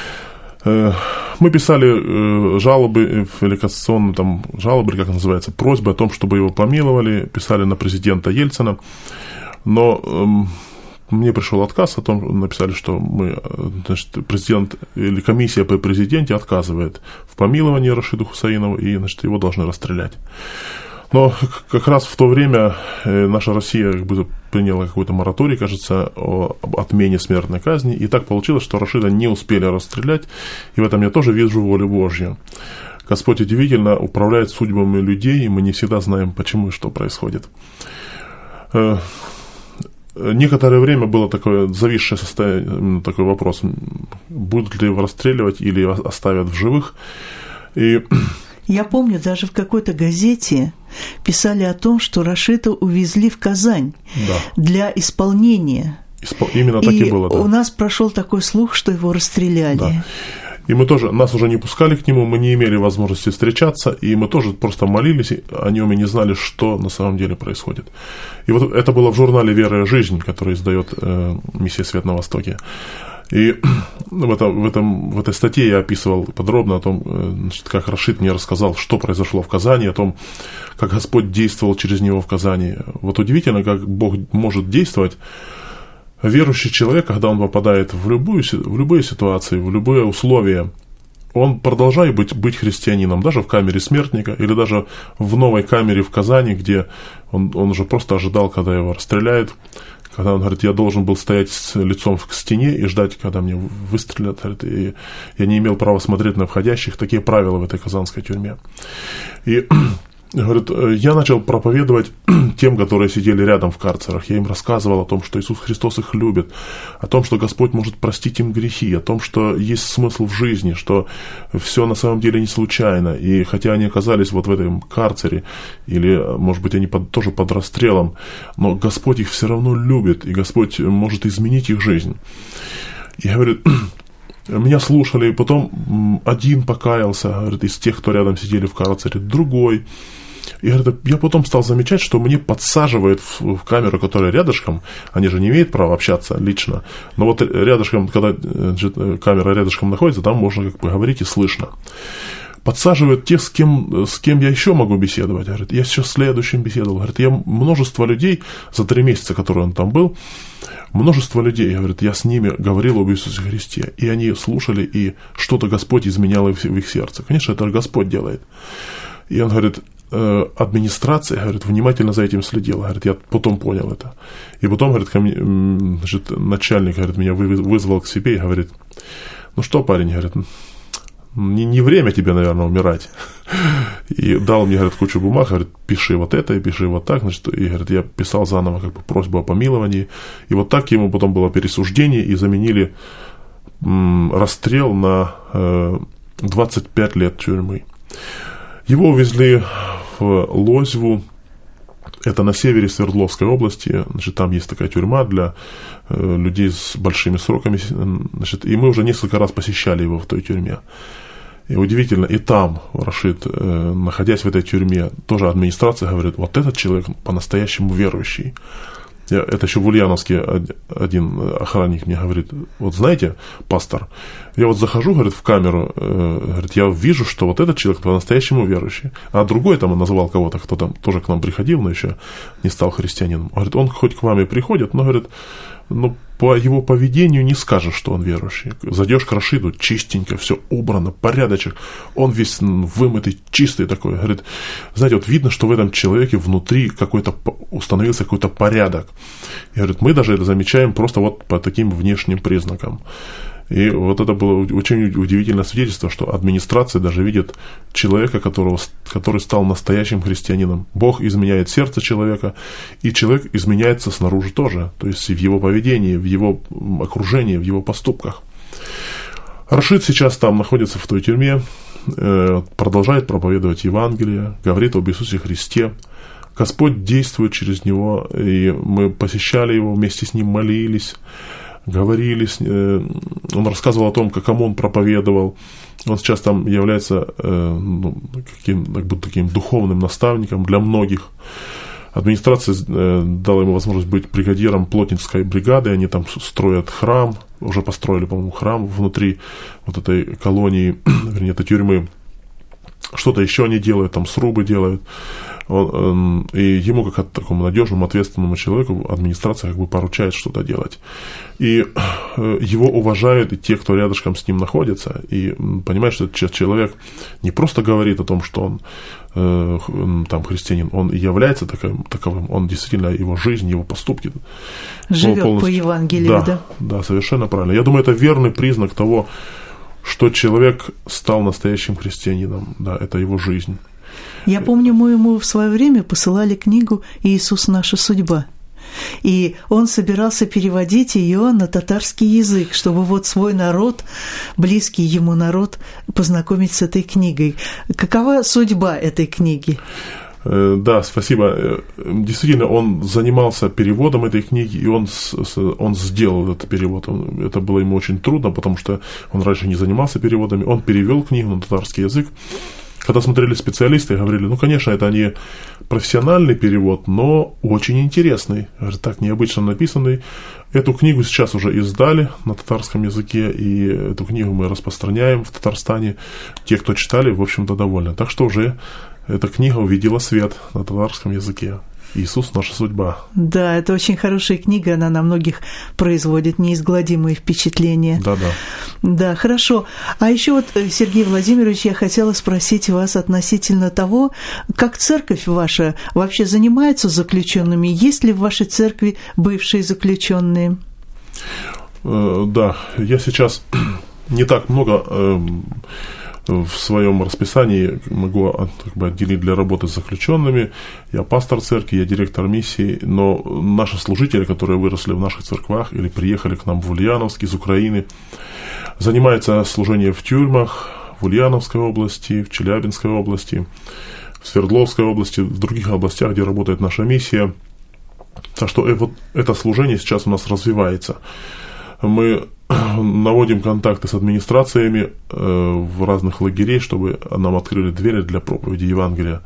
Мы писали жалобы, или кассационные там жалобы, как называется, просьбы о том, чтобы его помиловали, писали на президента Ельцина, но мне пришел отказ о том, написали, что президент или комиссия при президенте отказывает в помиловании Рашиду Хусаинову, и его должны расстрелять. Но как раз в то время наша Россия приняла какой-то мораторий, кажется, об отмене смертной казни, и так получилось, что Рашида не успели расстрелять, и в этом я тоже вижу волю Божью. Господь удивительно управляет судьбами людей, и мы не всегда знаем, почему и что происходит. Некоторое время было такое зависшее состояние, такой вопрос, будут ли его расстреливать или оставят в живых. И я помню, даже в какой-то газете писали о том, что Рашида увезли в Казань для исполнения. Именно так и было, да. У нас прошел такой слух, что его расстреляли. Да. И мы тоже, нас уже не пускали к нему, мы не имели возможности встречаться, и мы тоже просто молились о нем и не знали, что на самом деле происходит. И вот это было в журнале «Вера и жизнь», который издает миссия «Свет на Востоке». И в этой статье я описывал подробно о том, как Рашид мне рассказал, что произошло в Казани, о том, как Господь действовал через него в Казани. Вот удивительно, как Бог может действовать. Верующий человек, когда он попадает в любые ситуации, в любые условия, он продолжает быть христианином, даже в камере смертника, или даже в новой камере в Казани, где он уже просто ожидал, когда его расстреляют, когда он говорит, я должен был стоять с лицом к стене и ждать, когда мне выстрелят, говорит, и я не имел права смотреть на входящих, такие правила в этой казанской тюрьме. И говорит, я начал проповедовать тем, которые сидели рядом в карцерах. Я им рассказывал о том, что Иисус Христос их любит, о том, что Господь может простить им грехи, о том, что есть смысл в жизни, что все на самом деле не случайно. И хотя они оказались вот в этом карцере, или, может быть, они тоже под расстрелом, но Господь их все равно любит, и Господь может изменить их жизнь. И говорит, меня слушали, и потом один покаялся, говорит, из тех, кто рядом сидели в карцере, другой. И говорит, я потом стал замечать, что мне подсаживают в камеру, которая рядышком, они же не имеют права общаться лично, но вот рядышком, когда камера рядышком находится, там можно как бы говорить и слышно. Подсаживают тех, с кем я еще могу беседовать. Говорит, я сейчас следующим беседовал. Говорит, я множество людей за 3 месяца, которые он там был, множество людей, говорит, я с ними говорил об Иисусе Христе, и они слушали, и что-то Господь изменял в их сердце. Конечно, это Господь делает. И он говорит, администрация, говорит, внимательно за этим следила. Говорит, я потом понял это. И потом, говорит, ко мне, начальник, говорит, меня вызвал к себе и говорит, ну что, парень, говорит, не время тебе, наверное, умирать. И дал мне, говорит, кучу бумаг, говорит, пиши вот это и пиши вот так, значит, и, говорит, я писал заново как бы просьбу о помиловании, и вот так ему потом было пересуждение, и заменили расстрел на 25 лет тюрьмы. Его увезли в Лозьву, это на севере Свердловской области, значит, там есть такая тюрьма для людей с большими сроками, значит, и мы уже несколько раз посещали его в той тюрьме. И удивительно, и там Рашид, находясь в этой тюрьме, тоже администрация говорит, вот этот человек по-настоящему верующий. Это еще в Ульяновске один охранник мне говорит, вот знаете, пастор, я вот захожу, говорит, в камеру, говорит, я вижу, что вот этот человек по-настоящему верующий. А другой там он называл кого-то, кто там тоже к нам приходил, но еще не стал христианином. Говорит, он хоть к вам и приходит, но, говорит, но по его поведению не скажешь, что он верующий. Зайдешь к Рашиду, чистенько, все убрано, порядочек. Он весь вымытый, чистый такой. Говорит, знаете, вот видно, что в этом человеке внутри установился какой-то порядок. И говорит, мы даже это замечаем просто вот по таким внешним признакам. И вот это было очень удивительное свидетельство, что администрация даже видит человека, который стал настоящим христианином. Бог изменяет сердце человека, и человек изменяется снаружи тоже, то есть в его поведении, в его окружении, в его поступках. Рашид сейчас там находится в той тюрьме, продолжает проповедовать Евангелие, говорит об Иисусе Христе. Господь действует через него, и мы посещали его, вместе с ним молились, говорили, он рассказывал о том, кому он проповедовал. Он сейчас там является таким духовным наставником для многих. Администрация дала ему возможность быть бригадиром плотницкой бригады. Они там строят храм, уже построили, по-моему, храм внутри вот этой колонии, вернее, этой тюрьмы. Что-то еще они делают, там срубы делают. И ему, как такому надежному, ответственному человеку, администрация поручает что-то делать. И его уважают и те, кто рядышком с ним находится, и понимают, что этот человек не просто говорит о том, что он там христианин, он является таковым, он действительно, его жизнь, его поступки живет по Евангелию, да? Да, совершенно правильно. Я думаю, это верный признак того, что человек стал настоящим христианином, да, это его жизнь. Я помню, мы ему в свое время посылали книгу «Иисус. Наша судьба». И он собирался переводить ее на татарский язык, чтобы вот свой народ, близкий ему народ, познакомить с этой книгой. Какова судьба этой книги? Да, спасибо. Действительно, он занимался переводом этой книги, и он сделал этот перевод. Это было ему очень трудно, потому что он раньше не занимался переводами. Он перевел книгу на татарский язык. Когда смотрели специалисты, говорили, конечно, это не профессиональный перевод, но очень интересный, так необычно написанный. Эту книгу сейчас уже издали на татарском языке, и эту книгу мы распространяем в Татарстане. Те, кто читали, в общем-то, довольны. Так что уже эта книга увидела свет на татарском языке. «Иисус. Наша судьба». Да, это очень хорошая книга, она на многих производит неизгладимые впечатления. Да. Да, хорошо. А еще вот, Сергей Владимирович, я хотела спросить вас относительно того, как церковь ваша вообще занимается заключенными? Есть ли в вашей церкви бывшие заключенные? Да, я сейчас не так много в своем расписании могу отделить для работы с заключенными. Я пастор церкви, я директор миссии, но наши служители, которые выросли в наших церквах или приехали к нам в Ульяновск из Украины, занимаются служением в тюрьмах в Ульяновской области, в Челябинской области, в Свердловской области, в других областях, где работает наша миссия. Так что вот это служение сейчас у нас развивается. Мы наводим контакты с администрациями в разных лагерей, чтобы нам открыли двери для проповеди Евангелия.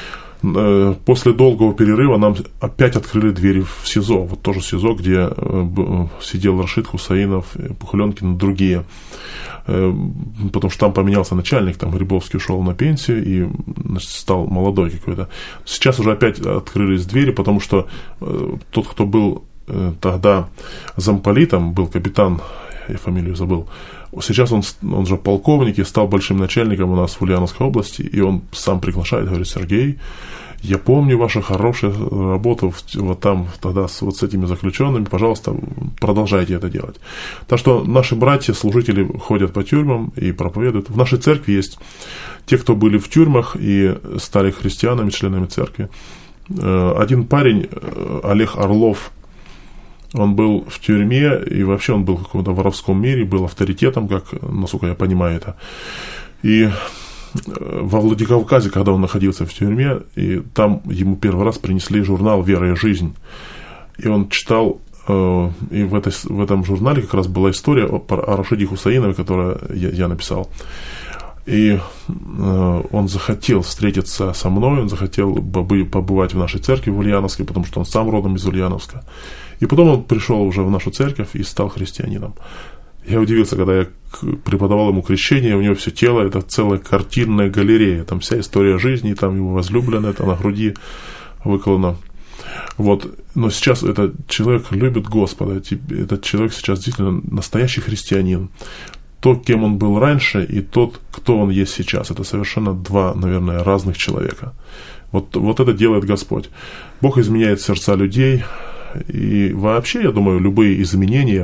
После долгого перерыва нам опять открыли двери в СИЗО. Вот тоже СИЗО, где сидел Рашид Хусаинов, Пухленкин и другие. Потому что там поменялся начальник, там Грибовский ушел на пенсию и стал молодой какой-то. Сейчас уже опять открылись двери, потому что тот, кто был тогда замполитом, был капитан, я фамилию забыл. Сейчас он же полковник и стал большим начальником у нас в Ульяновской области, и он сам приглашает, говорит: Сергей, я помню вашу хорошую работу вот там тогда вот с этими заключенными, пожалуйста, продолжайте это делать. Так что наши братья, служители ходят по тюрьмам и проповедуют. В нашей церкви есть те, кто были в тюрьмах и стали христианами, членами церкви. Один парень, Олег Орлов, он был в тюрьме, и вообще он был в каком-то воровском мире, был авторитетом, как, насколько я понимаю это. И во Владикавказе, когда он находился в тюрьме, и там ему первый раз принесли журнал «Вера и жизнь». И он читал, и в этом журнале как раз была история о Рашиде Хусаинове, которую я написал. И он захотел встретиться со мной, он захотел побывать в нашей церкви в Ульяновске, потому что он сам родом из Ульяновска. И потом он пришел уже в нашу церковь и стал христианином. Я удивился, когда я преподавал ему крещение, у него все тело, это целая картинная галерея, там вся история жизни, там его возлюбленная, это на груди выколона. Вот. Но сейчас этот человек любит Господа, этот человек сейчас действительно настоящий христианин. То, кем он был раньше, и тот, кто он есть сейчас, это совершенно два, наверное, разных человека. Вот это делает Господь. Бог изменяет сердца людей, и вообще, я думаю, любые изменения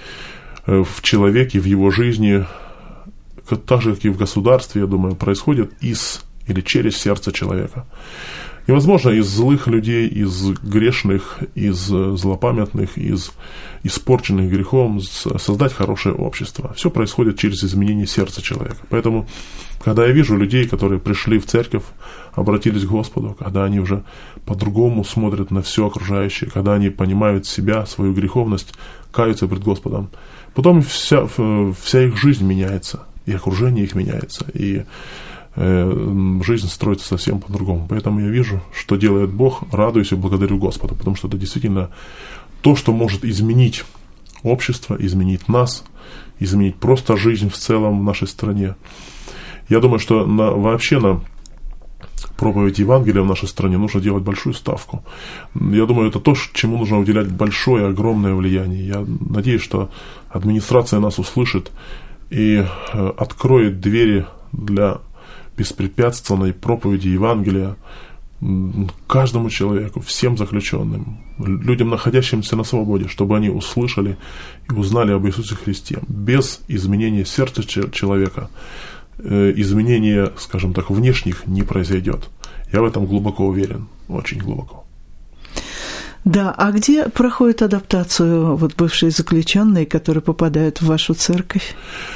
в человеке, в его жизни, так же, как и в государстве, я думаю, происходят из или через сердце человека. Невозможно из злых людей, из грешных, из злопамятных, из испорченных грехом создать хорошее общество. Все происходит через изменение сердца человека. Поэтому, когда я вижу людей, которые пришли в церковь, обратились к Господу, когда они уже по-другому смотрят на все окружающее, когда они понимают себя, свою греховность, каются перед Господом, потом вся их жизнь меняется, и окружение их меняется, и жизнь строится совсем по-другому. Поэтому я вижу, что делает Бог, радуюсь и благодарю Господа, потому что это действительно то, что может изменить общество, изменить нас, изменить просто жизнь в целом в нашей стране. Я думаю, что вообще на проповедь Евангелия в нашей стране нужно делать большую ставку. Я думаю, это то, чему нужно уделять большое, огромное влияние. Я надеюсь, что администрация нас услышит и откроет двери для беспрепятственной проповеди Евангелия каждому человеку, всем заключенным, людям, находящимся на свободе, чтобы они услышали и узнали об Иисусе Христе. Без изменения сердца человека изменения, скажем так, внешних не произойдет. Я в этом глубоко уверен, очень глубоко. Да, а где проходит адаптацию бывшие заключенные, которые попадают в вашу церковь?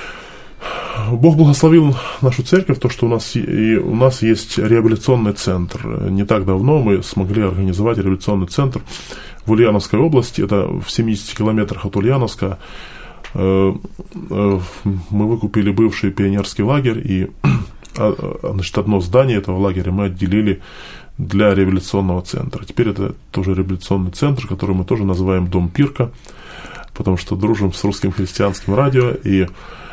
Бог благословил нашу церковь, то, что у нас есть реабилитационный центр. Не так давно мы смогли организовать реабилитационный центр в Ульяновской области, это в 70 километрах от Ульяновска. Мы выкупили бывший пионерский лагерь, и одно здание этого лагеря мы отделили для реабилитационного центра. Теперь это тоже реабилитационный центр, который мы тоже называем «Дом Пирка», потому что дружим с Русским христианским радио, и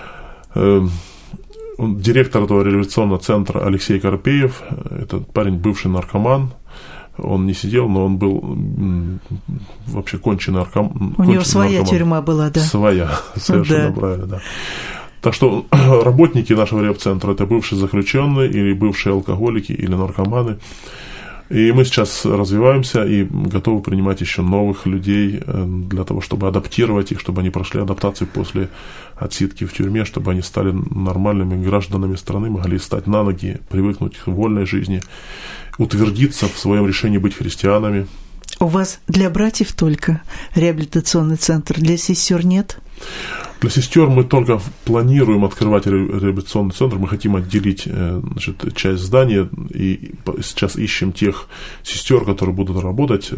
директор этого реабилитационного центра Алексей Карпеев, этот парень бывший наркоман, он не сидел, но он был вообще конченый наркоман. У него своя тюрьма была, да? Своя, совершенно правильно, да. Так что работники нашего реп-центра – это бывшие заключенные или бывшие алкоголики или наркоманы. И мы сейчас развиваемся и готовы принимать еще новых людей для того, чтобы адаптировать их, чтобы они прошли адаптацию после отсидки в тюрьме, чтобы они стали нормальными гражданами страны, могли встать на ноги, привыкнуть к вольной жизни, утвердиться в своем решении быть христианами. У вас для братьев только реабилитационный центр, для сестер нет? Для сестер мы только планируем открывать реабилитационный центр. Мы хотим отделить часть здания, и сейчас ищем тех сестер, которые будут работать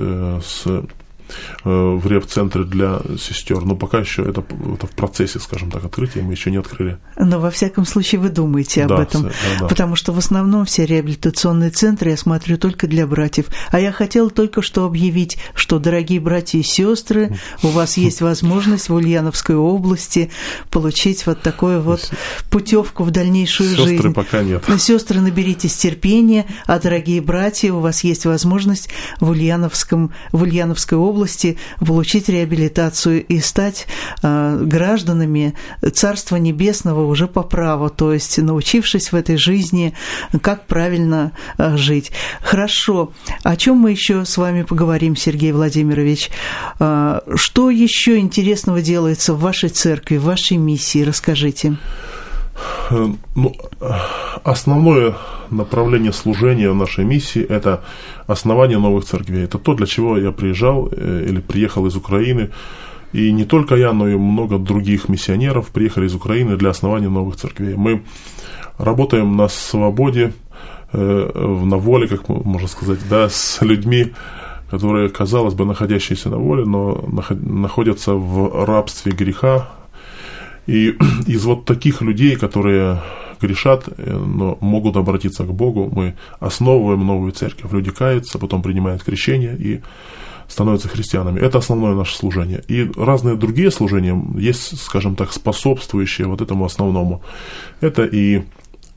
в реп-центре для сестер. Но пока еще это в процессе, скажем так, открытия, мы еще не открыли. Но во всяком случае вы думаете об этом, да. Потому что в основном все реабилитационные центры я смотрю только для братьев. А я хотела только что объявить, что, дорогие братья и сестры, у вас есть возможность в Ульяновской области получить вот такую вот путевку в дальнейшую жизнь. Сестры пока нет. Сестры, наберитесь терпения, а, дорогие братья, у вас есть возможность в Ульяновской области получить реабилитацию и стать гражданами Царства Небесного уже по праву, то есть научившись в этой жизни, как правильно жить. Хорошо. О чем мы еще с вами поговорим, Сергей Владимирович? Что еще интересного делается в вашей церкви, в вашей миссии? Расскажите. Основное направление служения в нашей миссии – это основание новых церквей. Это то, для чего я приезжал или приехал из Украины. И не только я, но и много других миссионеров приехали из Украины для основания новых церквей. Мы работаем на свободе, на воле, как можно сказать, да, с людьми, которые, казалось бы, находящиеся на воле, но находятся в рабстве греха. И из вот таких людей, которые грешат, но могут обратиться к Богу, мы основываем новую церковь. Люди каются, потом принимают крещение и становятся христианами. Это основное наше служение. И разные другие служения есть, скажем так, способствующие вот этому основному. Это и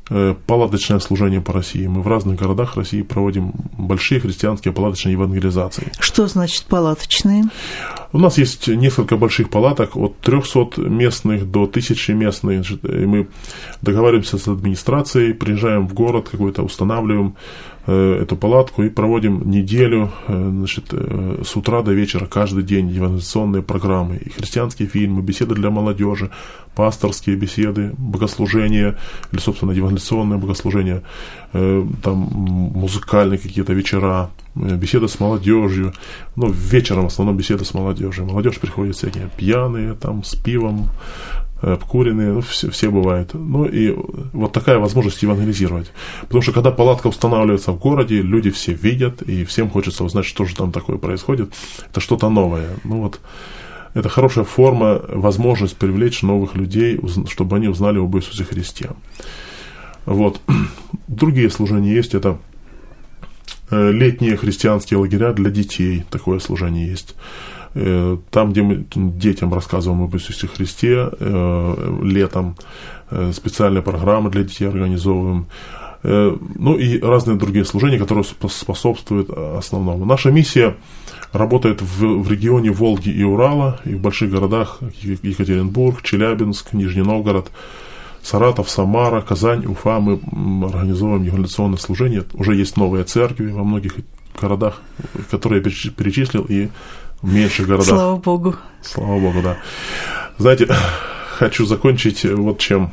палаточное служение по России. Мы в разных городах России проводим большие христианские палаточные евангелизации. Что значит палаточные? У нас есть несколько больших палаток, от 300 местных до 1000 местных. И мы договариваемся с администрацией, приезжаем в город какой-то, устанавливаем эту палатку и проводим неделю, значит, с утра до вечера, каждый день евангелизационные программы, и христианские фильмы, беседы для молодежи, пасторские беседы, богослужения, или, собственно, евангелизационные богослужения, там музыкальные какие-то вечера, беседы с молодежью, ну, вечером в основном беседы с молодежью. Молодежь приходит всякие пьяные, там, с пивом, обкуренные, ну, все бывает. Ну, и вот такая возможность евангелизировать. Потому что, когда палатка устанавливается в городе, люди все видят, и всем хочется узнать, что же там такое происходит. Это что-то новое. Ну, вот, это хорошая форма, возможность привлечь новых людей, чтобы они узнали об Иисусе Христе. Вот. Другие служения есть, это летние христианские лагеря для детей, такое служение есть. Там, где мы детям рассказываем об Иисусе Христе, летом специальные программы для детей организовываем. Ну и разные другие служения, которые способствуют основному. Наша миссия работает в регионе Волги и Урала, и в больших городах Екатеринбург, Челябинск, Нижний Новгород, Саратов, Самара, Казань, Уфа. Мы организовываем евангелизационное служение. Уже есть новые церкви во многих городах, которые я перечислил, и в меньших городах. Слава Богу. Слава Богу, да. Знаете, хочу закончить вот чем.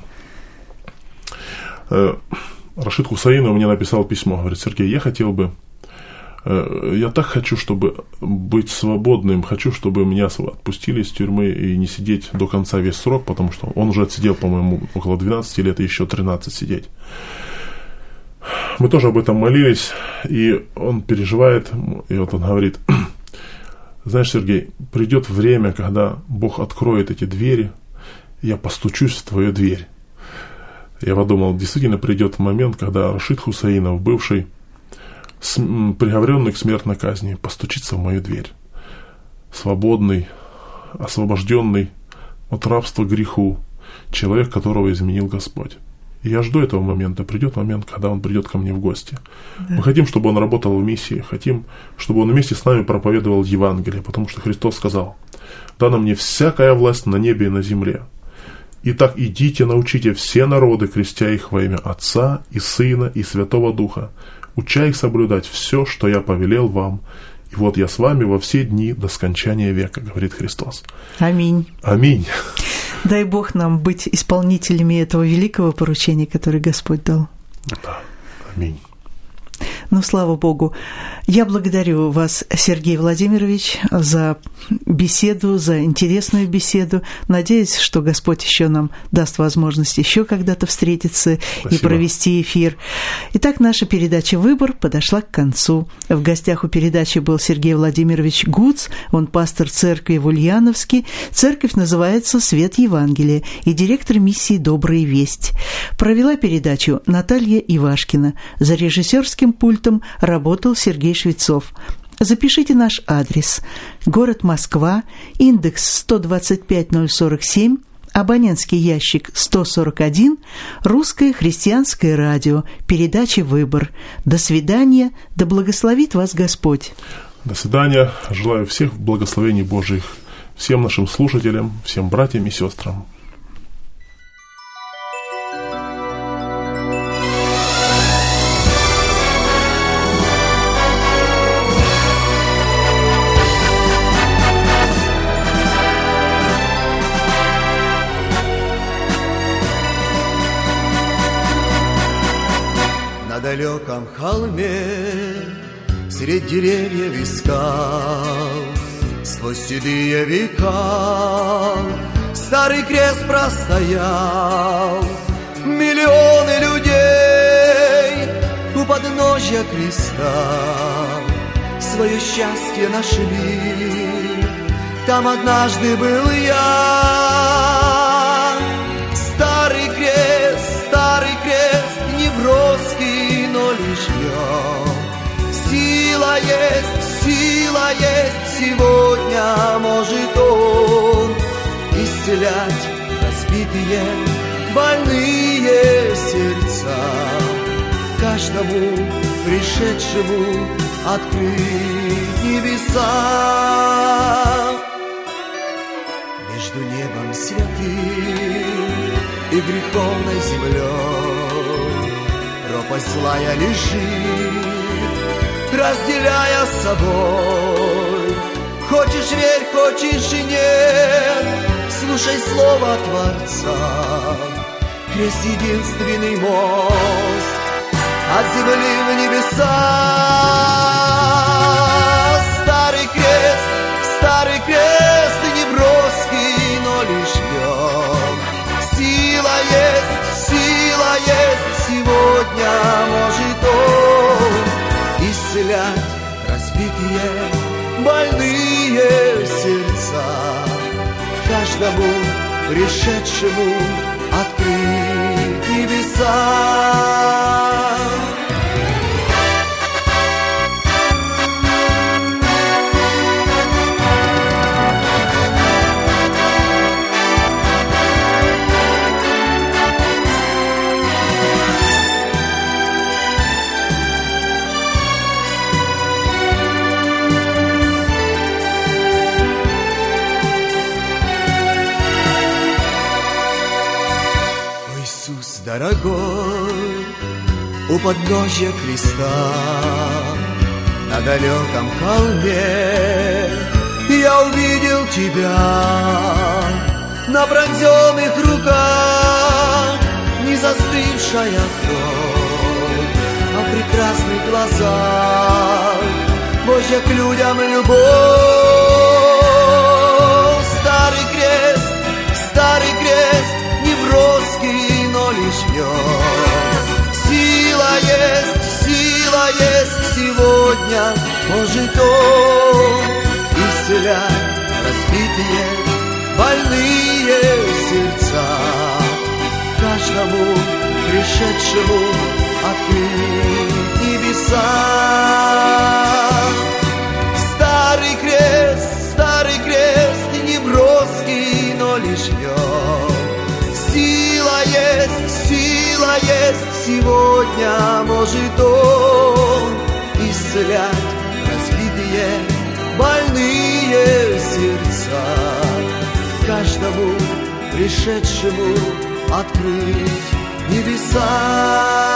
Рашид Хусаинов мне написал письмо, говорит: Сергей, я так хочу, чтобы быть свободным, хочу, чтобы меня отпустили из тюрьмы и не сидеть до конца весь срок, потому что он уже отсидел, по-моему, около 12 лет и еще 13 сидеть. Мы тоже об этом молились, и он переживает, и вот он говорит: знаешь, Сергей, придет время, когда Бог откроет эти двери, и я постучусь в твою дверь. Я подумал, действительно придет момент, когда Рашид Хусаинов, бывший приговоренный к смертной казни, постучится в мою дверь. Свободный, освобожденный от рабства греху, человек, которого изменил Господь. И я жду этого момента. Придет момент, когда он придет ко мне в гости. Да. Мы хотим, чтобы он работал в миссии, хотим, чтобы он вместе с нами проповедовал Евангелие, потому что Христос сказал: «Дана мне всякая власть на небе и на земле. Итак, идите, научите все народы, крестя их во имя Отца и Сына и Святого Духа, уча их соблюдать все, что я повелел вам. И вот я с вами во все дни до скончания века», говорит Христос. Аминь. Аминь. Дай Бог нам быть исполнителями этого великого поручения, которое Господь дал. Да. Аминь. Ну, слава Богу. Я благодарю вас, Сергей Владимирович, за беседу, за интересную беседу. Надеюсь, что Господь еще нам даст возможность еще когда-то встретиться. Спасибо. И провести эфир. Итак, наша передача «Выбор» подошла к концу. В гостях у передачи был Сергей Владимирович Гуц. Он пастор церкви в Ульяновске. Церковь называется «Свет Евангелия» и директор миссии «Добрая весть». Провела передачу Наталья Ивашкина. За режиссерским пультом работал Сергей Швецов. Запишите наш адрес. Город Москва, индекс 125047, абонентский ящик 141, Русское христианское радио, передача «Выбор». До свидания, да благословит вас Господь. До свидания. Желаю всех благословений Божьих, всем нашим слушателям, всем братьям и сестрам. На далеком холме средь деревьев и скал, сквозь седые века старый крест простоял. Миллионы людей у подножья креста свое счастье нашли. Там однажды был я. Старый крест, неброский, но лишь я. Сила есть, сегодня может он исцелять разбитые больные сердца. Каждому пришедшему открыть небеса. Между небом святым и греховной землей пропасть злая лежит, разделяя с собой. Хочешь верь, хочешь и нет, слушай слово Творца. Крест — единственный мост от земли в небеса. Старый крест неброский, но лишь в нем сила есть, сегодня может он исцелять разбитые, больные сердца. Каждому пришедшему открыть небеса. Дорогой, у подножья креста, на далеком холме я увидел тебя. На пронзенных руках не застывшая кровь, а в прекрасных глазах Божья к людям любовь. Старый крест, неброский, но лишь в нем сила есть, сегодня может он исцелять разбитые, больные сердца. Каждому пришедшему открыть небеса. Старый крест, неброский, но лишь в нем сила есть, сегодня может он исцелять разбитые, больные сердца. Каждому пришедшему открыть небеса.